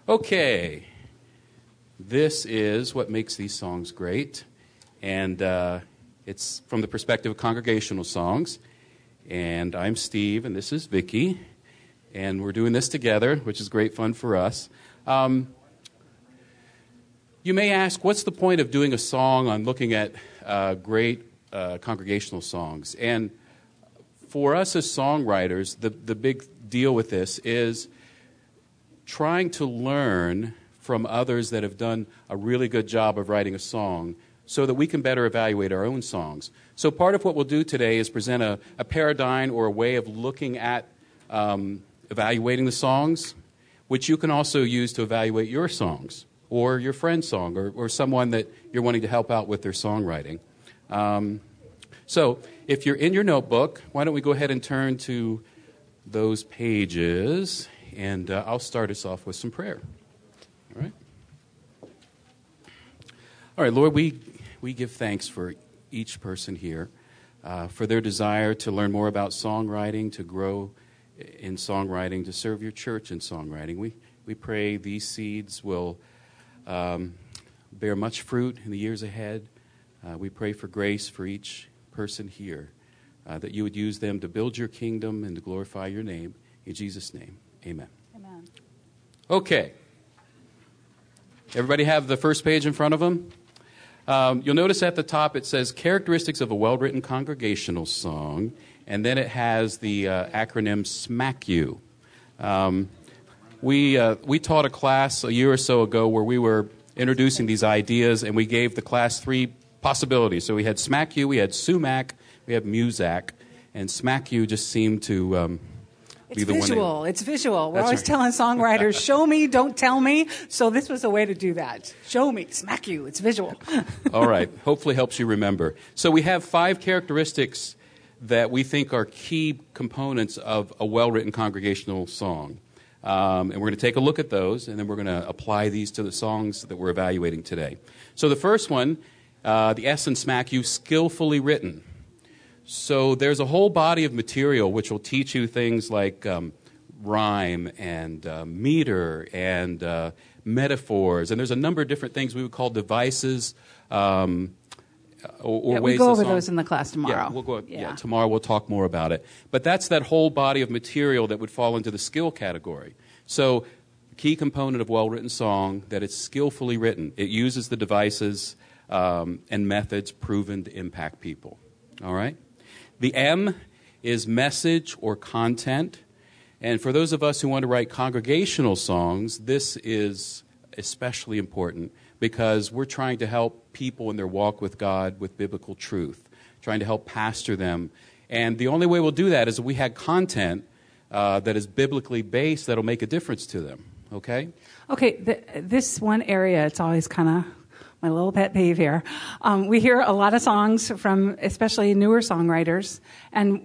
Okay, this is what makes these songs great, and it's from the perspective of congregational songs. And I'm Steve, and this is Vicki, and we're doing this together, which is great fun for us. You may ask, what's the point of doing a song on looking at great congregational songs? And for us as songwriters, the big deal with this is trying to learn from others that have done a really good job of writing a song so that we can better evaluate our own songs. So part of what we'll do today is present a paradigm or a way of looking at evaluating the songs, which you can also use to evaluate your songs or your friend's song or someone that you're wanting to help out with their songwriting. So if you're in your notebook, why don't we go ahead and turn to those pages, and I'll start us off with some prayer. All right? All right, Lord, we give thanks for each person here, for their desire to learn more about songwriting, to grow in songwriting, to serve your church in songwriting. We pray these seeds will bear much fruit in the years ahead. We pray for grace for each person here, that you would use them to build your kingdom and to glorify your name. In Jesus' name, amen. Amen. Okay. Everybody have the first page in front of them? You'll notice at the top it says characteristics of a well-written congregational song, and then it has the acronym SMACU. We taught a class a year or so ago where we were introducing these ideas, and we gave the class three possibilities. So we had SMACU, we had SUMAC, we had MUSAC, and SMACU just seemed to be the visual. one. It's visual. We're That's always right. telling songwriters, show me, don't tell me. So this was a way to do that. Show me, smack you. It's visual. All right. Hopefully helps you remember. So we have 5 characteristics that we think are key components of a well-written congregational song. And we're going to take a look at those, and then we're going to apply these to the songs that we're evaluating today. So the first one, the S in SMACU, skillfully written. So there's a whole body of material which will teach you things like rhyme and meter and metaphors. And there's a number of different things we would call devices or ways we'll go over song. those in the class tomorrow. Tomorrow we'll talk more about it. But that's that whole body of material that would fall into the skill category. So key component of well-written song, that it's skillfully written. It uses the devices and methods proven to impact people. All right? The M is message or content. And for those of us who want to write congregational songs, this is especially important because we're trying to help people in their walk with God with biblical truth, trying to help pastor them. And the only way we'll do that is if we had content that is biblically based that'll make a difference to them. Okay? Okay, this one area, it's always kind of my little pet peeve here. We hear a lot of songs from especially newer songwriters. And,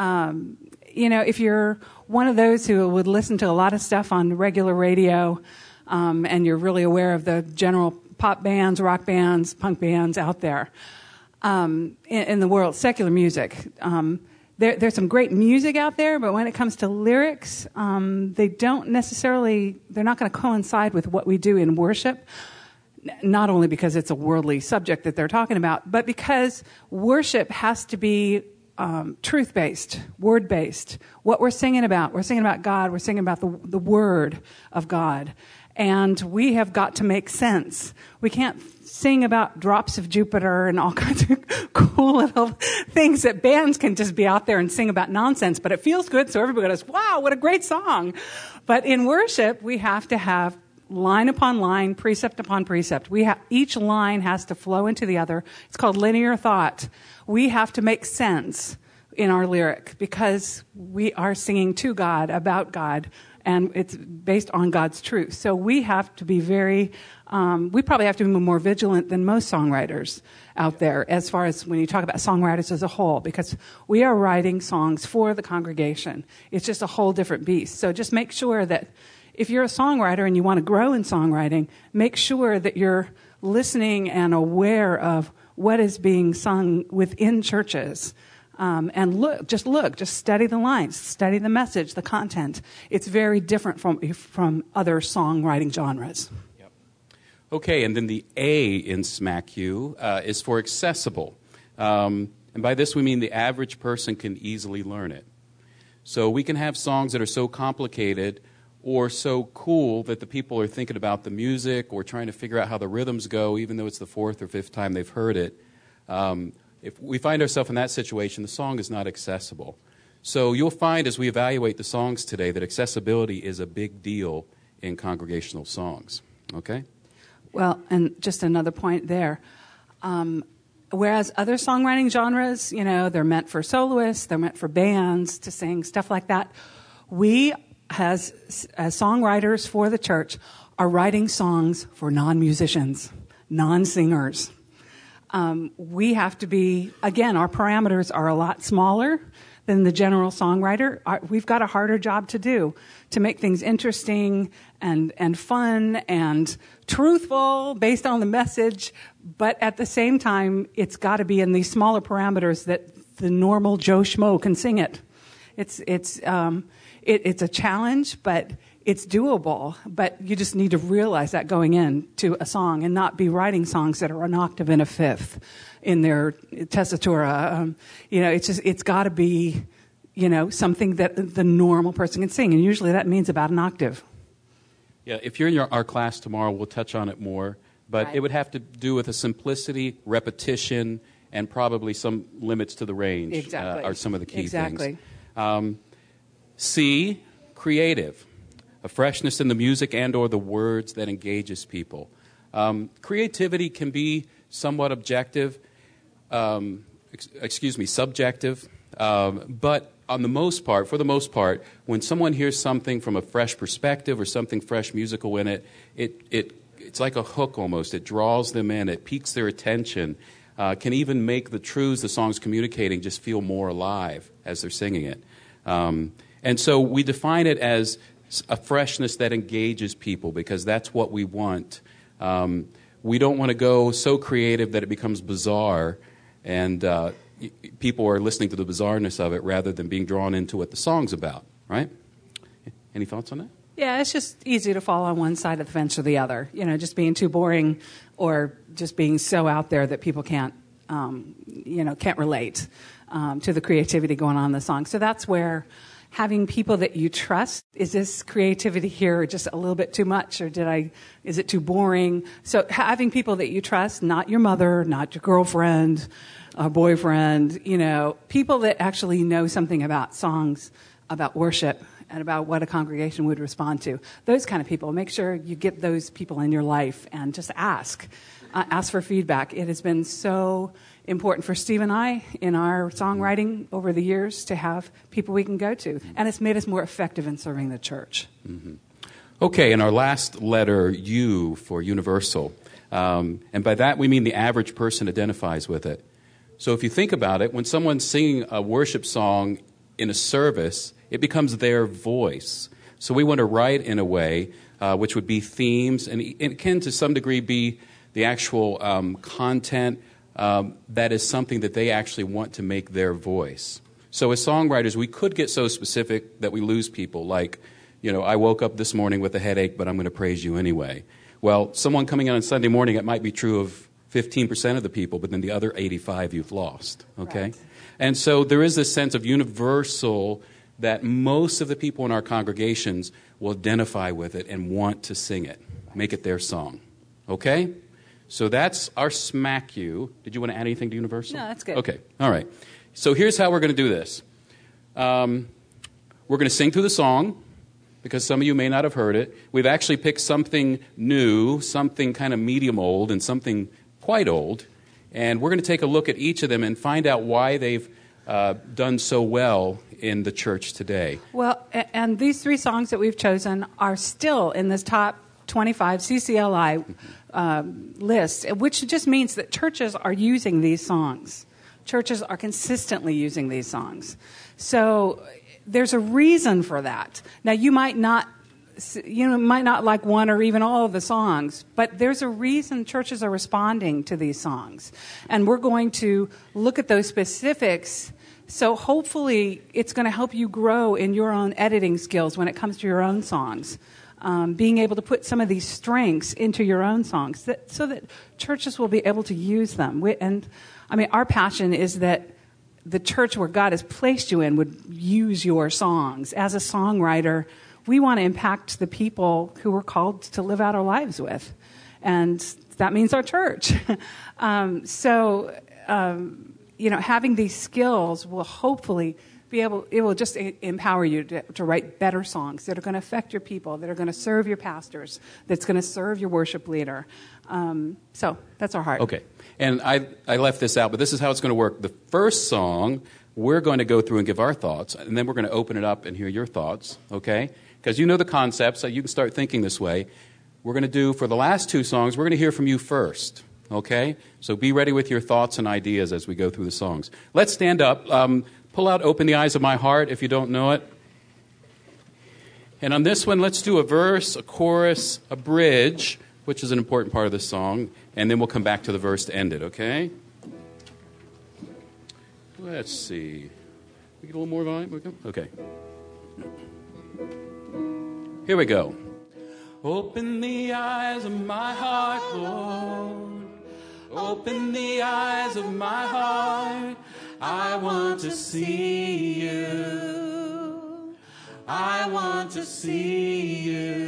if you're one of those who would listen to a lot of stuff on regular radio and you're really aware of the general pop bands, rock bands, punk bands out there in the world, secular music, there's some great music out there, but when it comes to lyrics, they're not going to coincide with what we do in worship. Not only because it's a worldly subject that they're talking about, but because worship has to be truth-based, word-based. What we're singing about God, we're singing about the Word of God. And we have got to make sense. We can't sing about drops of Jupiter and all kinds of cool little things that bands can just be out there and sing about nonsense, but it feels good, so everybody goes, wow, what a great song. But in worship, we have to have line upon line, precept upon precept. Each line has to flow into the other. It's called linear thought. We have to make sense in our lyric because we are singing to God, about God, and it's based on God's truth. So we have to be we probably have to be more vigilant than most songwriters out there as far as when you talk about songwriters as a whole, because we are writing songs for the congregation. It's just a whole different beast. So just make sure that if you're a songwriter and you want to grow in songwriting, make sure that you're listening and aware of what is being sung within churches And just study the lines, study the message, the content. It's very different from other songwriting genres. Yep. Okay, and then the A in Smack You is for accessible. And by this we mean the average person can easily learn it. So we can have songs that are so complicated or so cool that the people are thinking about the music or trying to figure out how the rhythms go, even though it's the fourth or fifth time they've heard it. If we find ourselves in that situation, the song is not accessible. So you'll find as we evaluate the songs today that accessibility is a big deal in congregational songs. Okay? Well, and just another point there. Whereas other songwriting genres, they're meant for soloists, they're meant for bands to sing, stuff like that. We, as songwriters for the church, are writing songs for non-musicians, non-singers. We have to be, again, our parameters are a lot smaller than the general songwriter. We've got a harder job to do to make things interesting and fun and truthful based on the message. But at the same time, it's got to be in these smaller parameters that the normal Joe Schmo can sing it. It's a challenge, but it's doable, but you just need to realize that going into a song and not be writing songs that are an octave and a fifth in their tessitura. It's got to be, something that the normal person can sing, and usually that means about an octave. Yeah, if you're in our class tomorrow, we'll touch on it more, but Right. It would have to do with a simplicity, repetition, and probably some limits to the range. Exactly. Are some of the key Exactly. things. C, creative. A freshness in the music and or the words that engages people. Creativity can be somewhat subjective, but for the most part, when someone hears something from a fresh perspective or something fresh musical in it, it's like a hook almost. It draws them in. It piques their attention. Can even make the truths the song's communicating just feel more alive as they're singing it. And so we define it as a freshness that engages people because that's what we want. We don't want to go so creative that it becomes bizarre and people are listening to the bizarreness of it rather than being drawn into what the song's about, right? Any thoughts on that? Yeah, it's just easy to fall on one side of the fence or the other. Just being too boring or just being so out there that people can't relate to the creativity going on in the song. So that's where having people that you trust, is this creativity here just a little bit too much, or is it too boring? So having people that you trust, not your mother, not your girlfriend, boyfriend, people that actually know something about songs, about worship, and about what a congregation would respond to. Those kind of people. Make sure you get those people in your life and just ask for feedback. It has been so important for Steve and I in our songwriting over the years to have people we can go to. And it's made us more effective in serving the church. Mm-hmm. Okay, and our last letter, U, for universal. And by that we mean the average person identifies with it. So if you think about it, when someone's singing a worship song in a service, it becomes their voice. So we want to write in a way which would be themes, and it can to some degree be the actual content that is something that they actually want to make their voice. So as songwriters, we could get so specific that we lose people, like, I woke up this morning with a headache, but I'm going to praise you anyway. Well, someone coming in on Sunday morning, it might be true of 15% of the people, but then the other 85 you've lost, okay? Right. And so there is this sense of universal that most of the people in our congregations will identify with it and want to sing it, make it their song, okay? So that's our Smack You. Did you want to add anything to universal? No, that's good. Okay, all right. So here's how we're going to do this. We're going to sing through the song, because some of you may not have heard it. We've actually picked something new, something kind of medium old, and something quite old. And we're going to take a look at each of them and find out why they've done so well in the church today. Well, and these three songs that we've chosen are still in this top 25 CCLI list, which just means that churches are using these songs. Churches are consistently using these songs. So there's a reason for that. Now, you might not like one or even all of the songs, but there's a reason churches are responding to these songs. And we're going to look at those specifics So hopefully it's going to help you grow in your own editing skills when it comes to your own songs. Being able to put some of these strengths into your own songs so that churches will be able to use them. Our passion is that the church where God has placed you in would use your songs. As a songwriter, we want to impact the people who we're called to live out our lives with. And that means our church. Having these skills will hopefully it will just empower you to write better songs that are going to affect your people, that are going to serve your pastors, that's going to serve your worship leader. So that's our heart. Okay. And I left this out, but this is how it's going to work. The first song, we're going to go through and give our thoughts, and then we're going to open it up and hear your thoughts, okay? Because you know the concept, so you can start thinking this way. We're going to do, for the last two songs, we're going to hear from you first, okay? So be ready with your thoughts and ideas as we go through the songs. Let's stand up. Pull out Open the Eyes of My Heart if you don't know it. And on this one, let's do a verse, a chorus, a bridge, which is an important part of the song, and then we'll come back to the verse to end it, okay? Let's see. We get a little more volume? Okay. Here we go. Open the eyes of my heart, Lord. Open the eyes of my heart. I want to see you. I want to see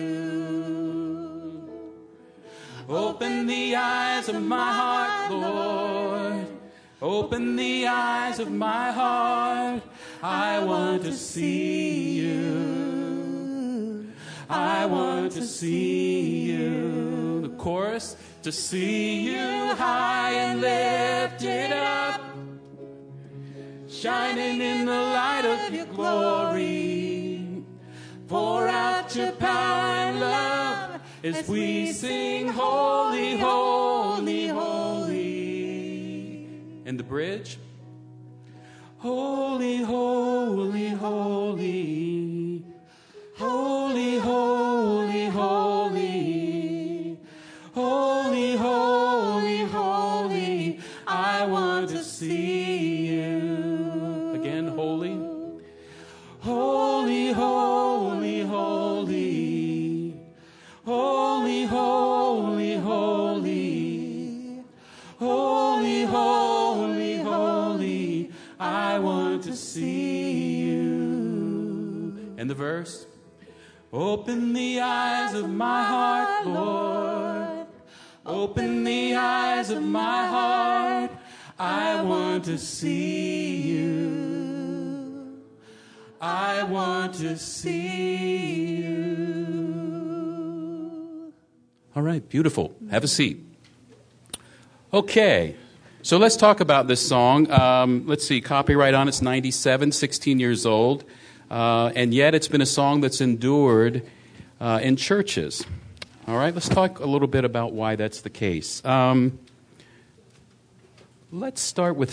you. Open the eyes of my heart, Lord. Open the eyes of my heart. I want to see you. I want to see you. The chorus. To see you high and lifted up, shining in the light of your glory. Pour out your power and love as we sing holy, holy, holy. And the bridge. Holy, holy, holy. Holy, holy, holy. Holy, holy, holy. I want to see you. Again, holy. Holy, holy, holy. Holy, holy, holy. Holy, holy, holy. I want to see you. And the verse. Open the eyes of my heart, Lord. Open the eyes of my heart. I want to see you. I want to see you. All right, beautiful. Have a seat. Okay, so let's talk about this song. Let's see, copyright on it's 97, 16 years old. And yet it's been a song that's endured in churches. All right, let's talk a little bit about why that's the case. Let's start with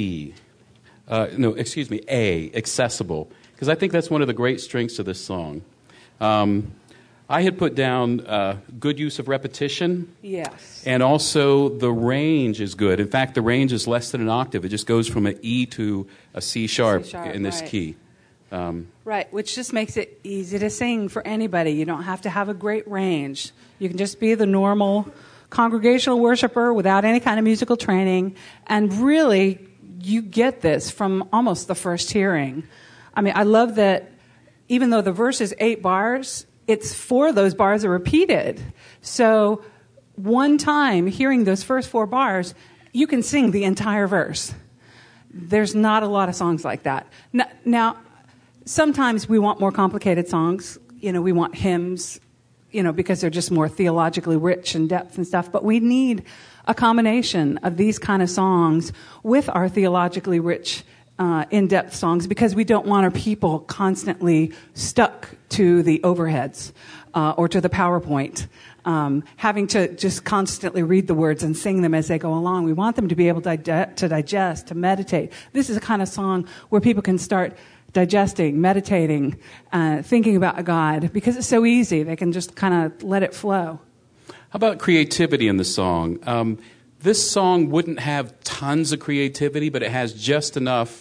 A, accessible, because I think that's one of the great strengths of this song. I had put down good use of repetition. Yes. And also the range is good. In fact, the range is less than an octave. It just goes from an E to a C sharp in this key. Right, which just makes it easy to sing for anybody. You don't have to have a great range. You can just be the normal congregational worshiper without any kind of musical training. And really, you get this from almost the first hearing. I mean, I love that even though the verse is 8 bars, it's 4 of those bars are repeated. So one time, hearing those first 4 bars, you can sing the entire verse. There's not a lot of songs like that. Now sometimes we want more complicated songs. We want hymns, because they're just more theologically rich and depth and stuff. But we need a combination of these kind of songs with our theologically rich, in-depth songs, because we don't want our people constantly stuck to the overheads or to the PowerPoint, having to just constantly read the words and sing them as they go along. We want them to be able to digest, to meditate. This is a kind of song where people can start digesting, meditating, thinking about God, because it's so easy. They can just kind of let it flow. How about creativity in the song? This song wouldn't have tons of creativity, but it has just enough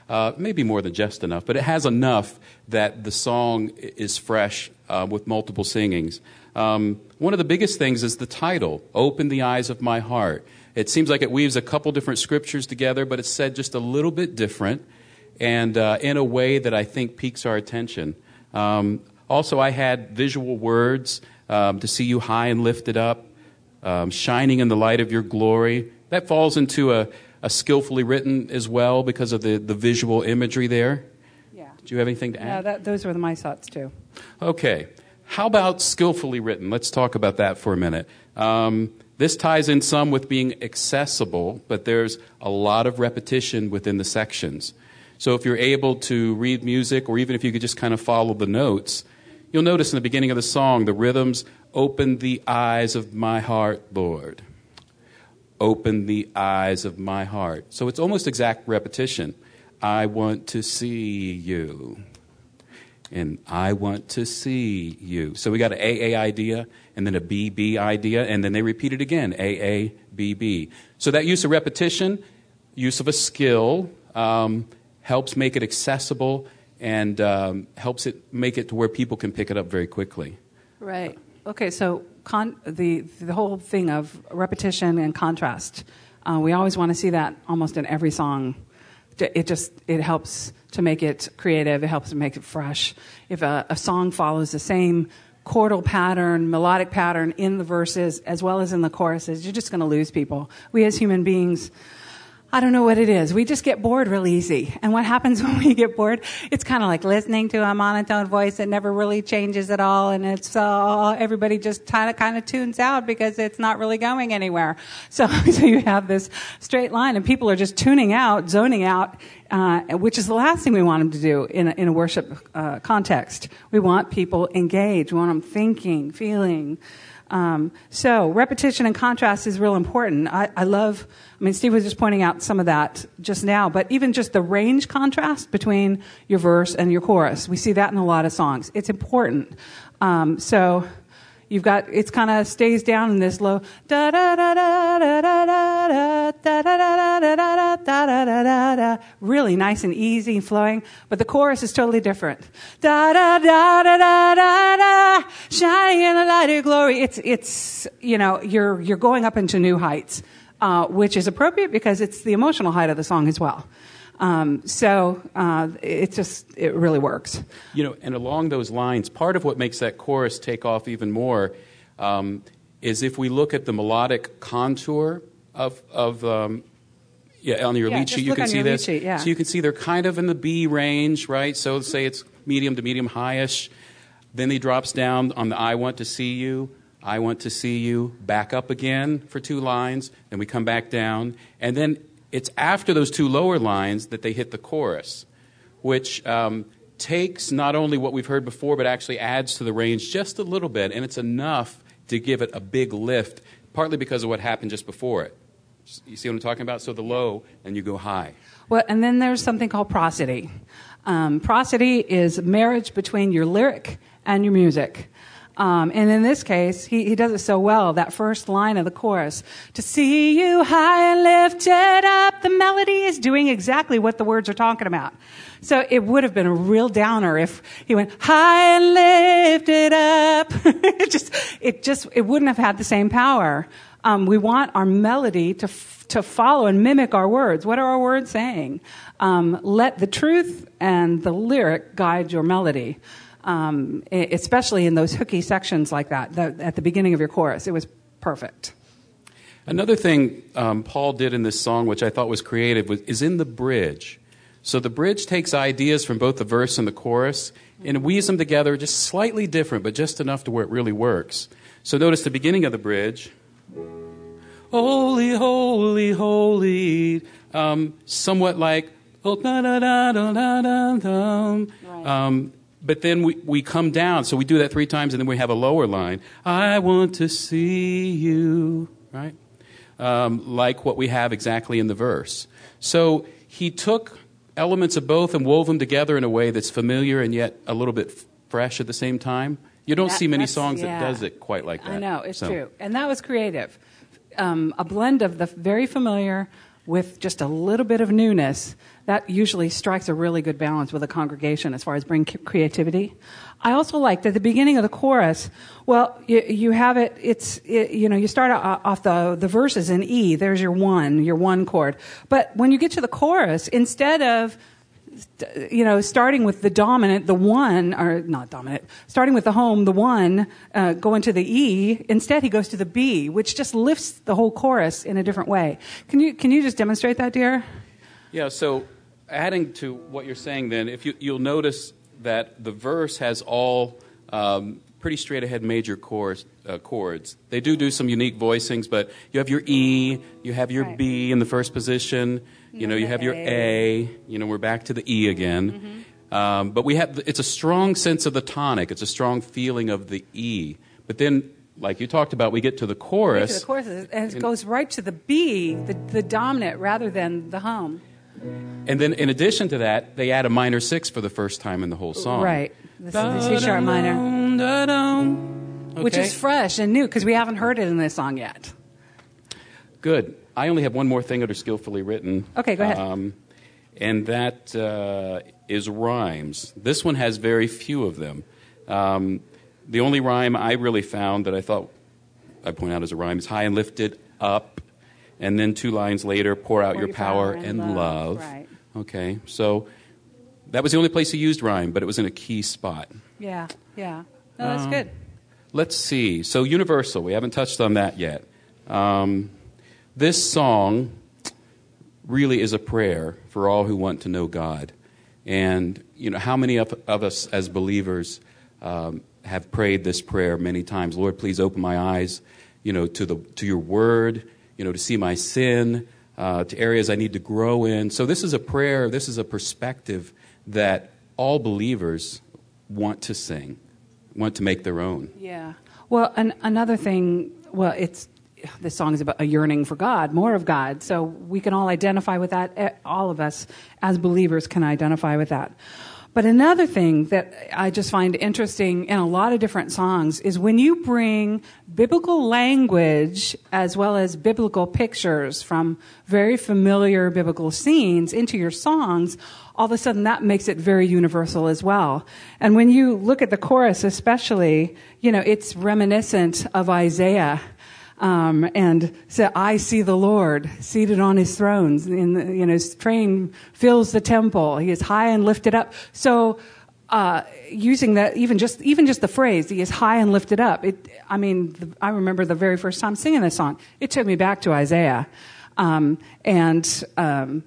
maybe more than just enough, but it has enough that the song is fresh with multiple singings. One of the biggest things is the title, Open the Eyes of My Heart. It seems like it weaves a couple different scriptures together, but it's said just a little bit different and in a way that I think piques our attention. Also, I had visual words, to see you high and lifted up, shining in the light of your glory. That falls into a skillfully written as well because of the visual imagery there. Yeah. Did you have anything to add? Yeah, those were my thoughts too. Okay. How about skillfully written? Let's talk about that for a minute. This ties in some with being accessible, but there's a lot of repetition within the sections. So if you're able to read music, or even if you could just kind of follow the notes, you'll notice in the beginning of the song, the rhythms, open the eyes of my heart, Lord. Open the eyes of my heart. So it's almost exact repetition. I want to see you. And I want to see you. So we got an AA idea, and then a BB idea, and then they repeat it again, AA, BB. So that use of repetition, use of a skill, helps make it accessible and helps it make it to where people can pick it up very quickly. Right. Okay, so the whole thing of repetition and contrast, we always want to see that almost in every song. It helps to make it creative. It helps to make it fresh. If a song follows the same chordal pattern, melodic pattern in the verses as well as in the choruses, you're just going to lose people. We as human beings, I don't know what it is. We just get bored real easy. And what happens when we get bored? It's kind of like listening to a monotone voice that never really changes at all. And it's everybody just kind of tunes out because it's not really going anywhere. So you have this straight line, and people are just tuning out, zoning out, which is the last thing we want them to do in a worship context. We want people engaged. We want them thinking, feeling. So repetition and contrast is real important. I mean, Steve was just pointing out some of that just now, but even just the range contrast between your verse and your chorus, we see that in a lot of songs. It's important. So you've got, it's kind of stays down in this low da da da da da da da da da da da da da da da, really nice and easy and flowing, but the chorus is totally different. Da da da da da da da, shining in the light of your glory. It's you're going up into new heights, which is appropriate because it's the emotional height of the song as well. So it really works. And along those lines, part of what makes that chorus take off even more is if we look at the melodic contour of on your lead sheet, you can see this. Sheet, yeah. So you can see they're kind of in the B range, right? So let's say it's medium to medium highish. Then he drops down on the I want to see you. I want to see you. Back up again for 2 lines. Then we come back down. And then it's after those 2 lower lines that they hit the chorus, which takes not only what we've heard before, but actually adds to the range just a little bit. And it's enough to give it a big lift, partly because of what happened just before it. You see what I'm talking about? So the low, and you go high. Well, and then there's something called prosody. Prosody is marriage between your lyric and your music. And in this case, he does it so well, that first line of the chorus, to see you high and lifted up, the melody is doing exactly what the words are talking about. So it would have been a real downer if he went high and lifted up. It wouldn't have had the same power. We want our melody to follow and mimic our words. What are our words saying? Let the truth and the lyric guide your melody. Especially in those hooky sections like that at the beginning of your chorus. It was perfect. Another thing Paul did in this song, which I thought was creative, is in the bridge. So the bridge takes ideas from both the verse and the chorus and weaves them together just slightly different, but just enough to where it really works. So notice the beginning of the bridge. Holy, holy, holy. Somewhat like, oh, da da da da da da. Right. But then we come down, so we do that 3 times, and then we have a lower line. I want to see you, right? Like what we have exactly in the verse. So he took elements of both and wove them together in a way that's familiar and yet a little bit fresh at the same time. You don't see many songs that does it quite like that. I know, it's true. And that was creative. A blend of the very familiar with just a little bit of newness, that usually strikes a really good balance with a congregation as far as bringing creativity. I also liked at the beginning of the chorus, well, you have it, you start off the verses in E, there's your one chord. But when you get to the chorus, instead of starting with the dominant, the one, or not dominant, starting with the home, the one, going to the E, instead he goes to the B, which just lifts the whole chorus in a different way. Can you just demonstrate that, dear? Yeah, so adding to what you're saying then, if you'll notice that the verse has all pretty straight-ahead major chords. They do some unique voicings, but you have your E, you have your B in the first position, you have your A, we're back to the E again. Mm-hmm. But it's a strong sense of the tonic, it's a strong feeling of the E. But then, like you talked about, we get to the chorus. And it goes right to the B, the dominant, rather than the hum. And then, in addition to that, they add a minor 6 for the first time in the whole song. Right. The C-sharp minor. Which is fresh and new, because we haven't heard it in this song yet. Good. I only have one more thing under skillfully written. Okay, go ahead. And that is rhymes. This one has very few of them. The only rhyme I really found that I thought I'd point out as a rhyme is high and lifted up. And then 2 lines later, pour out your power and love. Right. Okay, so that was the only place he used rhyme, but it was in a key spot. Yeah. No, that's good. Let's see. So universal, we haven't touched on that yet. This song really is a prayer for all who want to know God. And, how many of us as believers have prayed this prayer many times? Lord, please open my eyes, to your word, to see my sin, to areas I need to grow in. So this is a prayer, this is a perspective that all believers want to sing, want to make their own. Yeah. Well, another thing, this song is about a yearning for God, more of God. So we can all identify with that. All of us as believers can identify with that. But another thing that I just find interesting in a lot of different songs is when you bring biblical language as well as biblical pictures from very familiar biblical scenes into your songs, all of a sudden that makes it very universal as well. And when you look at the chorus especially, it's reminiscent of Isaiah. And so I see the Lord seated on his throne. His train fills the temple. He is high and lifted up. So, using that, even just the phrase, he is high and lifted up. I remember the very first time singing this song. It took me back to Isaiah. And then,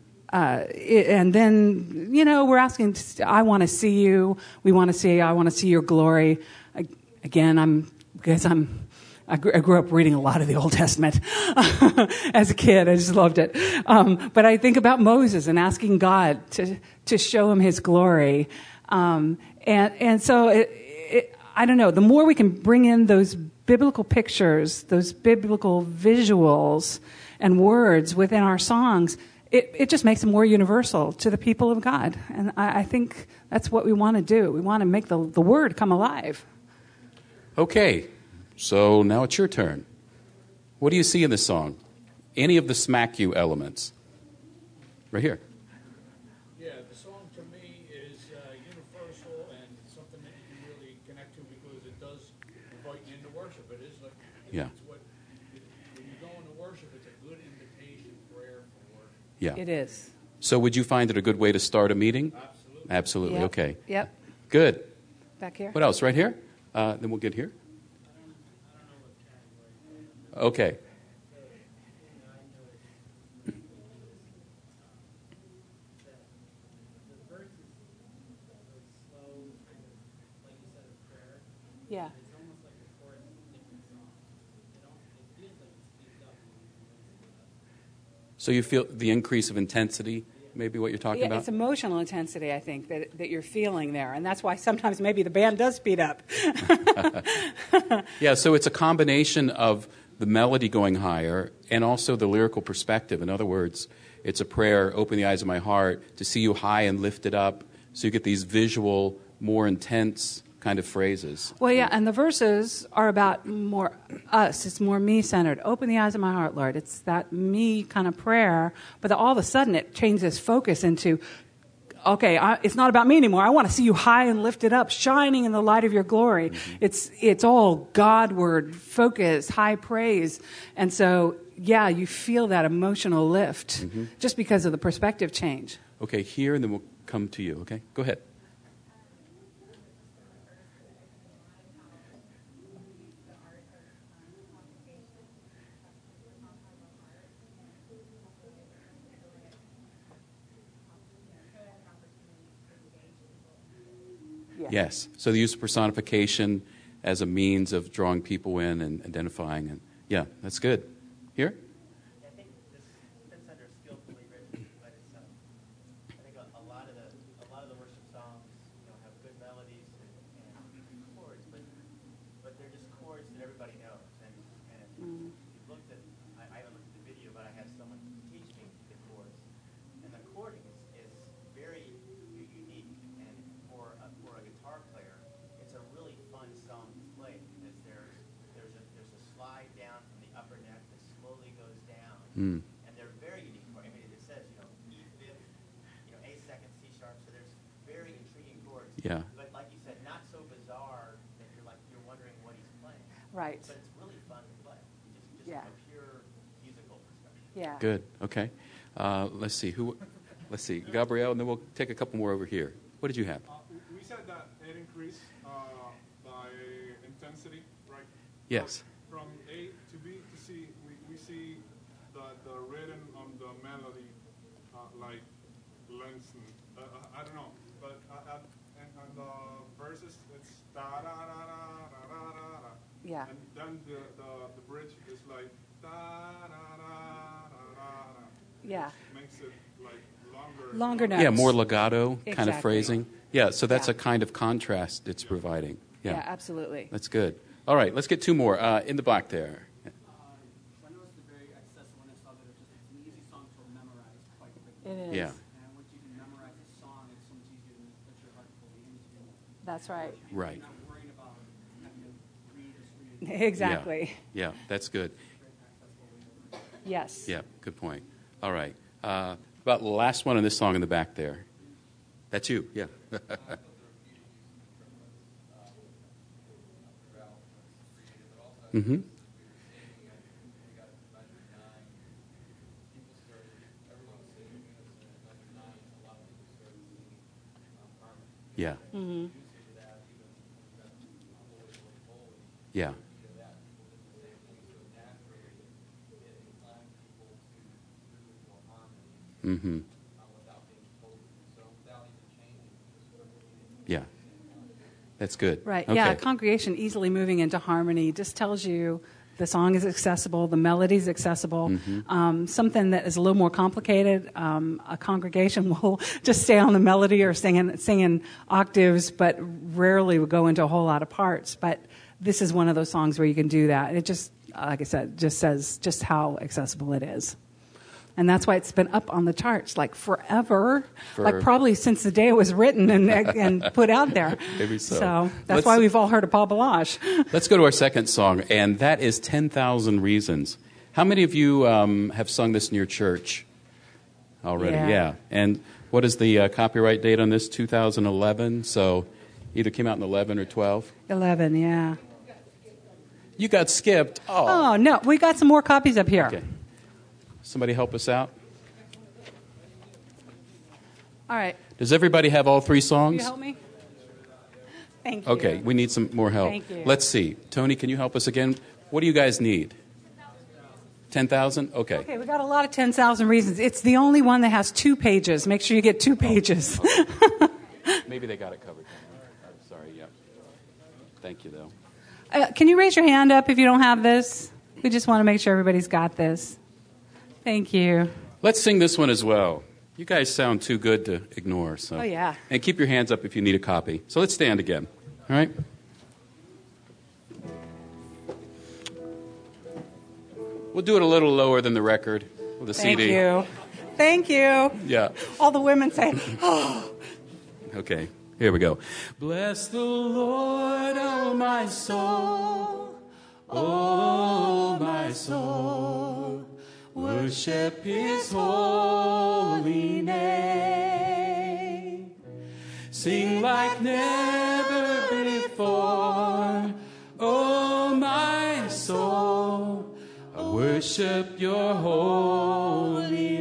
we're asking, I want to see you. I want to see your glory. Again, I grew up reading a lot of the Old Testament as a kid. I just loved it. But I think about Moses and asking God to show him his glory. And so I don't know, the more we can bring in those biblical pictures, those biblical visuals and words within our songs, it just makes them more universal to the people of God. And I think that's what we want to do. We want to make the word come alive. Okay. So now it's your turn. What do you see in this song? Any of the smack you elements? Right here. Yeah, the song to me is universal and something that you can really connect to because it does invite you into worship. It is like, yeah. When you go into worship, it's a good invitation, prayer for worship. Yeah. It is. So would you find it a good way to start a meeting? Absolutely. Absolutely. Yep. Okay. Yep. Good. Back here. What else? Right here? Then we'll get here. Okay. Yeah. So you feel the increase of intensity, maybe what you're talking about? It's emotional intensity, I think, that you're feeling there. And that's why sometimes maybe the band does speed up. Yeah, so it's a combination of the melody going higher and also the lyrical perspective. In other words, it's a prayer, open the eyes of my heart, to see you high and lifted up, so you get these visual, more intense kind of phrases. Well, yeah, and the verses are about more us. It's more me-centered. Open the eyes of my heart, Lord. It's that me kind of prayer, but all of a sudden it changes focus into, okay, it's not about me anymore. I want to see you high and lifted up, shining in the light of your glory. Mm-hmm. It's all Godward focus, high praise. And so, yeah, you feel that emotional lift just because of the perspective change. Okay, here, and then we'll come to you, okay? Go ahead. Yes. So the use of personification as a means of drawing people in and identifying. And yeah, that's good. Here? I think this fits under skillfully written, but it's I think a lot of the worship songs, have good melodies and chords, but they're just chords that everybody knows. And if you looked at, I haven't looked at the video, but I had someone teach me the chords, and the chording is very unique. And for a guitar player, it's a really fun song to play because there's a slide down from the upper neck that slowly goes down, and they're very unique. I mean, it says E fifth, A second, C sharp. So there's very intriguing chords. Yeah. But like you said, not so bizarre that you're wondering what he's playing. Right. But it's really fun to play, just Yeah. from a pure musical perspective. Yeah. Good. Okay. Let's see. Let's see. Gabrielle, and then we'll take a couple more over here. What did you have? We said that it increased by intensity, right? Yes. From A to B to C, we see the rhythm on the melody like lengthen. I don't know, but and the verses it's da da da da da da da. Yeah. And then the bridge is like da da da da da. Yeah. Makes it like longer. Longer notes. Yeah, more legato kind of Exactly. phrasing. Yeah, so that's Yeah. a kind of contrast it's providing. Yeah, absolutely. That's good. All right, let's get two more. In the back there. I noticed the very accessibleness of it. It's an easy song to memorize quite quickly. It is. Yeah. And once you can memorize a song, it's so much easier to put your heart fully into it. That's right. Right. You're not worrying about having to read this. Exactly. Yeah, that's good. Yes. Yeah, good point. All right. About the last one on this song in the back there. That's you, yeah. Mm-hmm. Yeah. Mm-hmm. Yeah. Mm-hmm. Yeah. That's good. Right. Okay. Yeah, congregation easily moving into harmony just tells you the song is accessible, the melody is accessible. Something that is a little more complicated, a congregation will just stay on the melody or singing octaves, but rarely will go into a whole lot of parts. But this is one of those songs where you can do that. It just, like I said, just says just how accessible it is. And that's why it's been up on the charts like forever, like probably since the day it was written and put out there. Maybe so. So that's why we've all heard of Paul Balash. Let's go to our second song, and that is 10,000 Reasons. How many of you have sung this in your church already? Yeah. And what is the copyright date on this? 2011. So either came out in 11 or 12. 11, yeah. You got skipped. Oh, no. We got some more copies up here. Okay. Somebody help us out. All right. Does everybody have all three Can songs? you help me? Thank you. Okay, we need some more help. Thank you. Let's see. Tony, can you help us again? What do you guys need? 10,000? Okay. Okay, we got a lot of 10,000 Reasons. It's the only one that has 2 pages. Make sure you get 2 pages. Maybe they got it covered. I'm sorry, yeah. Thank you, though. Can you raise your hand up if you don't have this? We just want to make sure everybody's got this. Thank you. Let's sing this one as well. You guys sound too good to ignore. So. Oh, yeah. And keep your hands up if you need a copy. So let's stand again. All right? We'll do it a little lower than the record with the Thank CD. you. Thank you. Yeah. All the women say, oh. Okay. Here we go. Bless the Lord, oh my soul, oh my soul. Worship his holy name. Sing like never before, oh my soul. I worship your holy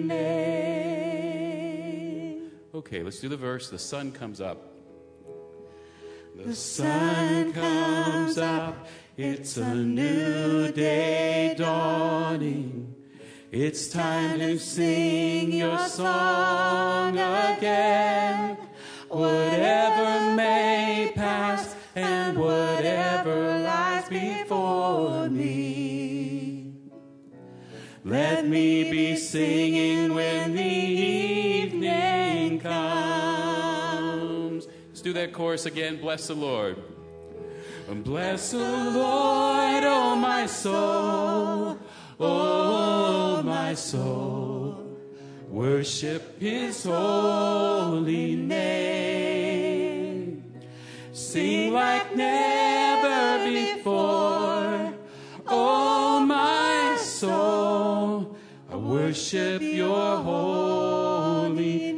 name. Okay, let's do the verse. The sun comes up. The sun comes up. It's a new day dawning. It's time to sing your song again. Whatever may pass and whatever lies before me, let me be singing when the evening comes. Let's do that chorus again. Bless the Lord. Bless the Lord, oh my soul, oh my soul. Worship his holy name. Sing like never before, oh my soul. I worship your holy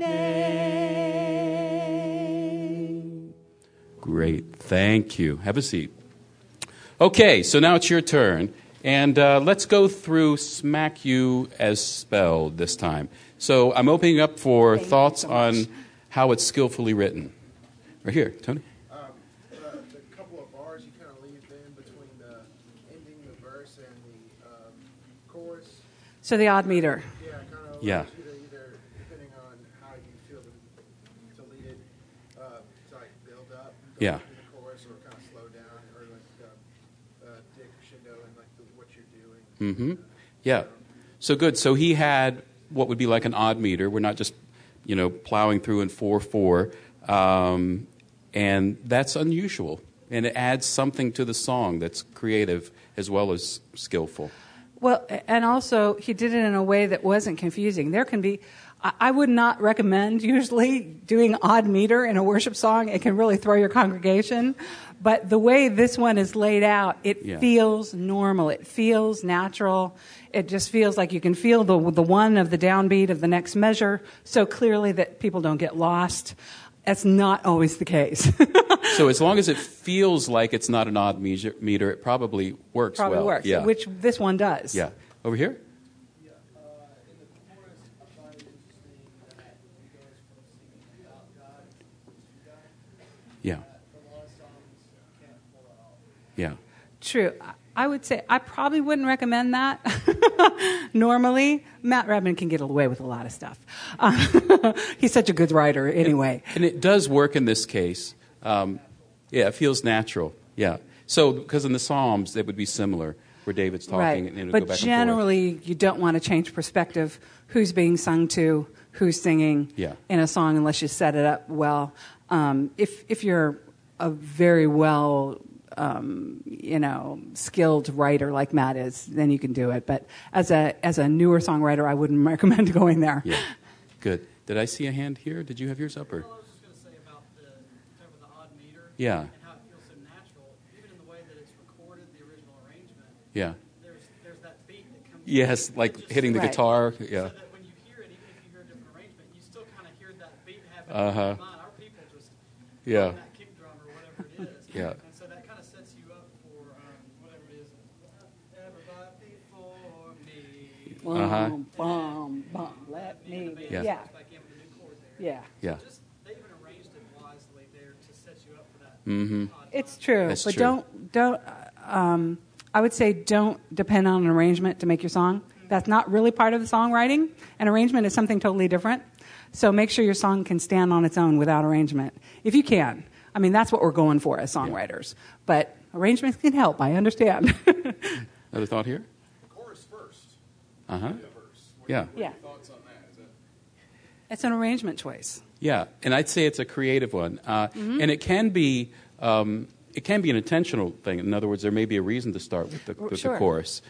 name. Great. Thank you. Have a seat. Okay, so now it's your turn. And let's go through Smack You as Spelled this time. So I'm opening up for thoughts on how it's skillfully written. Right here, Tony. The couple of bars you kind of leave in between the ending the verse and the chorus. So the odd meter. Yeah, kind of. Yeah. Either depending on how you feel to lead it, to like build up. Yeah. To the chorus, or kind of slow down, or like take crescendo and like what you're doing. Mm-hmm. Yeah. So good. So he had what would be like an odd meter. We're not just, plowing through in 4/4. And that's unusual. And it adds something to the song that's creative as well as skillful. Well, and also he did it in a way that wasn't confusing. There can be, I would not recommend usually doing odd meter in a worship song. It can really throw your congregation. But the way this one is laid out, it feels normal. It feels natural. It just feels like you can feel the one of the downbeat of the next measure so clearly that people don't get lost. That's not always the case. So as long as it feels like it's not an odd meter, it probably works Probably well. works, Yeah. which this one does. Yeah. Over here? Yeah, in the chorus, I find it interesting that he goes from singing about God to God. Yeah. A lot of songs can't pull that off. Yeah. True. I would say I probably wouldn't recommend that. Normally, Matt Redman can get away with a lot of stuff. He's such a good writer anyway. And it does work in this case. It feels natural. Yeah. So, because in the Psalms, it would be similar, where David's talking Right. and it would But go back generally, you don't want to change perspective. Who's being sung to, who's singing in a song, unless you set it up well. If you're a very well skilled writer like Matt is, then you can do it. But as a newer songwriter, I wouldn't recommend going there. Yeah. Good. Did I see a hand here? Did you have yours up? Or? Well, I was just going to say about the odd meter. Yeah. And how it feels so natural, even in the way that it's recorded, the original arrangement. Yeah. There's that beat that comes. Yes, like hitting the guitar. Yeah. So that when you hear it, even if you hear a different arrangement, you still kind of hear that beat happening in your mind. Our people just Yeah. that kick drum or whatever it is. Yeah. And so that kind of sets you up for whatever it is. Everybody for me. Boom, boom, boom. Let me. Yeah. Yeah. Back in with a new chord there. Yeah. Yeah. Just they even arranged it wisely there to set you up for that. Mm-hmm. It's true, That's but true. don't. I would say don't depend on an arrangement to make your song. That's not really part of the songwriting. An arrangement is something totally different. So make sure your song can stand on its own without arrangement, if you can. I mean, that's what we're going for as songwriters. But arrangements can help. I understand. Another thought here? Chorus first. Uh-huh. Verse. Yeah. Yeah. Thoughts on that? Is that It's an arrangement choice. Yeah, and I'd say it's a creative one, and it can be an intentional thing. In other words, there may be a reason to start with the chorus,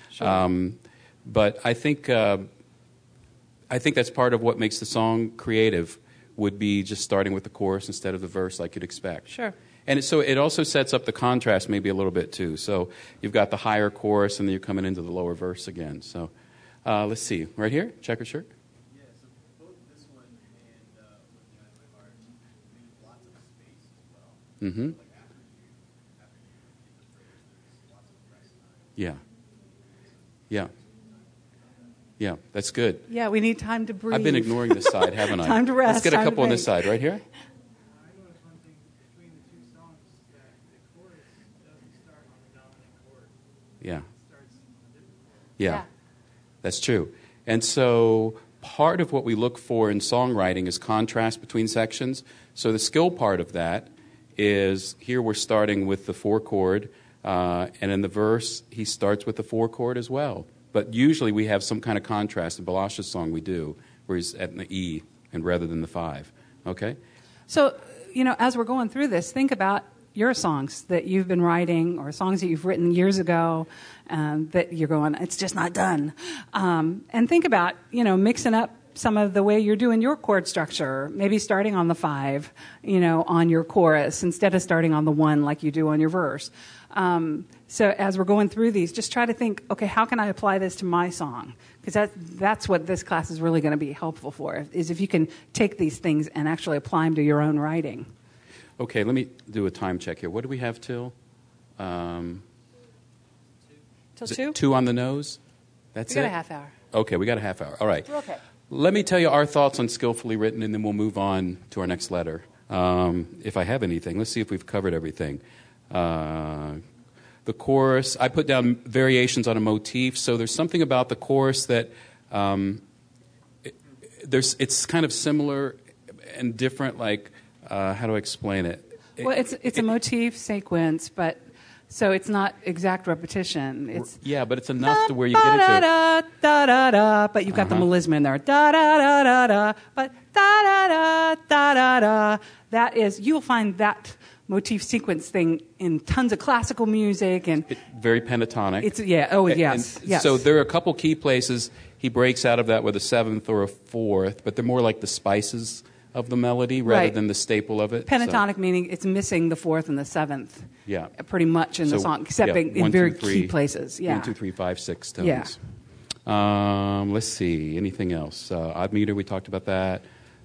but I think that's part of what makes the song creative would be just starting with the chorus instead of the verse like you'd expect. Sure. And so it also sets up the contrast maybe a little bit too. So you've got the higher chorus and then you're coming into the lower verse again. So let's see. Right here, checkered shirt. Yeah, so both this one and With the Eye of My Heart leave lots of space as well. Mm-hmm. Like after you repeat the phrase, there's lots of rest time. Yeah. Yeah. Yeah, that's good. Yeah, we need time to breathe. I've been ignoring this side, haven't I? Time to rest, Let's get a time to couple on this think. side. Right here? I noticed one thing between the two songs that the chorus doesn't start on the dominant chord. Yeah. It starts on a different chord. Yeah, that's true. And so part of what we look for in songwriting is contrast between sections. So the skill part of that is here we're starting with the 4 chord, and in the verse he starts with the 4 chord as well. But usually we have some kind of contrast. In Balash's song we do, where he's at the E and rather than the 5. Okay? So, as we're going through this, think about your songs that you've been writing or songs that you've written years ago that you're going, it's just not done. And think about, mixing up some of the way you're doing your chord structure, maybe starting on the 5, on your chorus instead of starting on the 1 like you do on your verse. So as we're going through these, just try to think, okay, how can I apply this to my song? Because that's what this class is really going to be helpful for, is if you can take these things and actually apply them to your own writing. Okay, let me do a time check here. What do we have till? Till Is it 2? 2 on the nose? That's We it? got a half hour. Okay, we got a half hour. All right. We're okay. Let me tell you our thoughts on Skillfully Written, and then we'll move on to our next letter. If I have anything. Let's see if we've covered everything. The chorus, I put down variations on a motif, so there's something about the chorus that it's kind of similar and different, like, how do I explain it? Well, it's a motif sequence, but so it's not exact repetition. It's yeah, but it's enough to where you get into it. da da da da, but you've got the melisma in there. Da da da da da, but da da da da da da. That is, you'll find that motif sequence thing in tons of classical music and Very pentatonic. it's yes. So there are a couple key places he breaks out of that with a 7th or a 4th, but they're more like the spices of the melody rather Right. than the staple of it. Pentatonic meaning it's missing the 4th and the 7th. Yeah. Pretty much in the So, song, except yeah, in 1, very 2, 3, key places. Yeah. 1, 2, 3, 5, 6 tones. Yeah. Let's see. Anything else? Odd meter, we talked about that.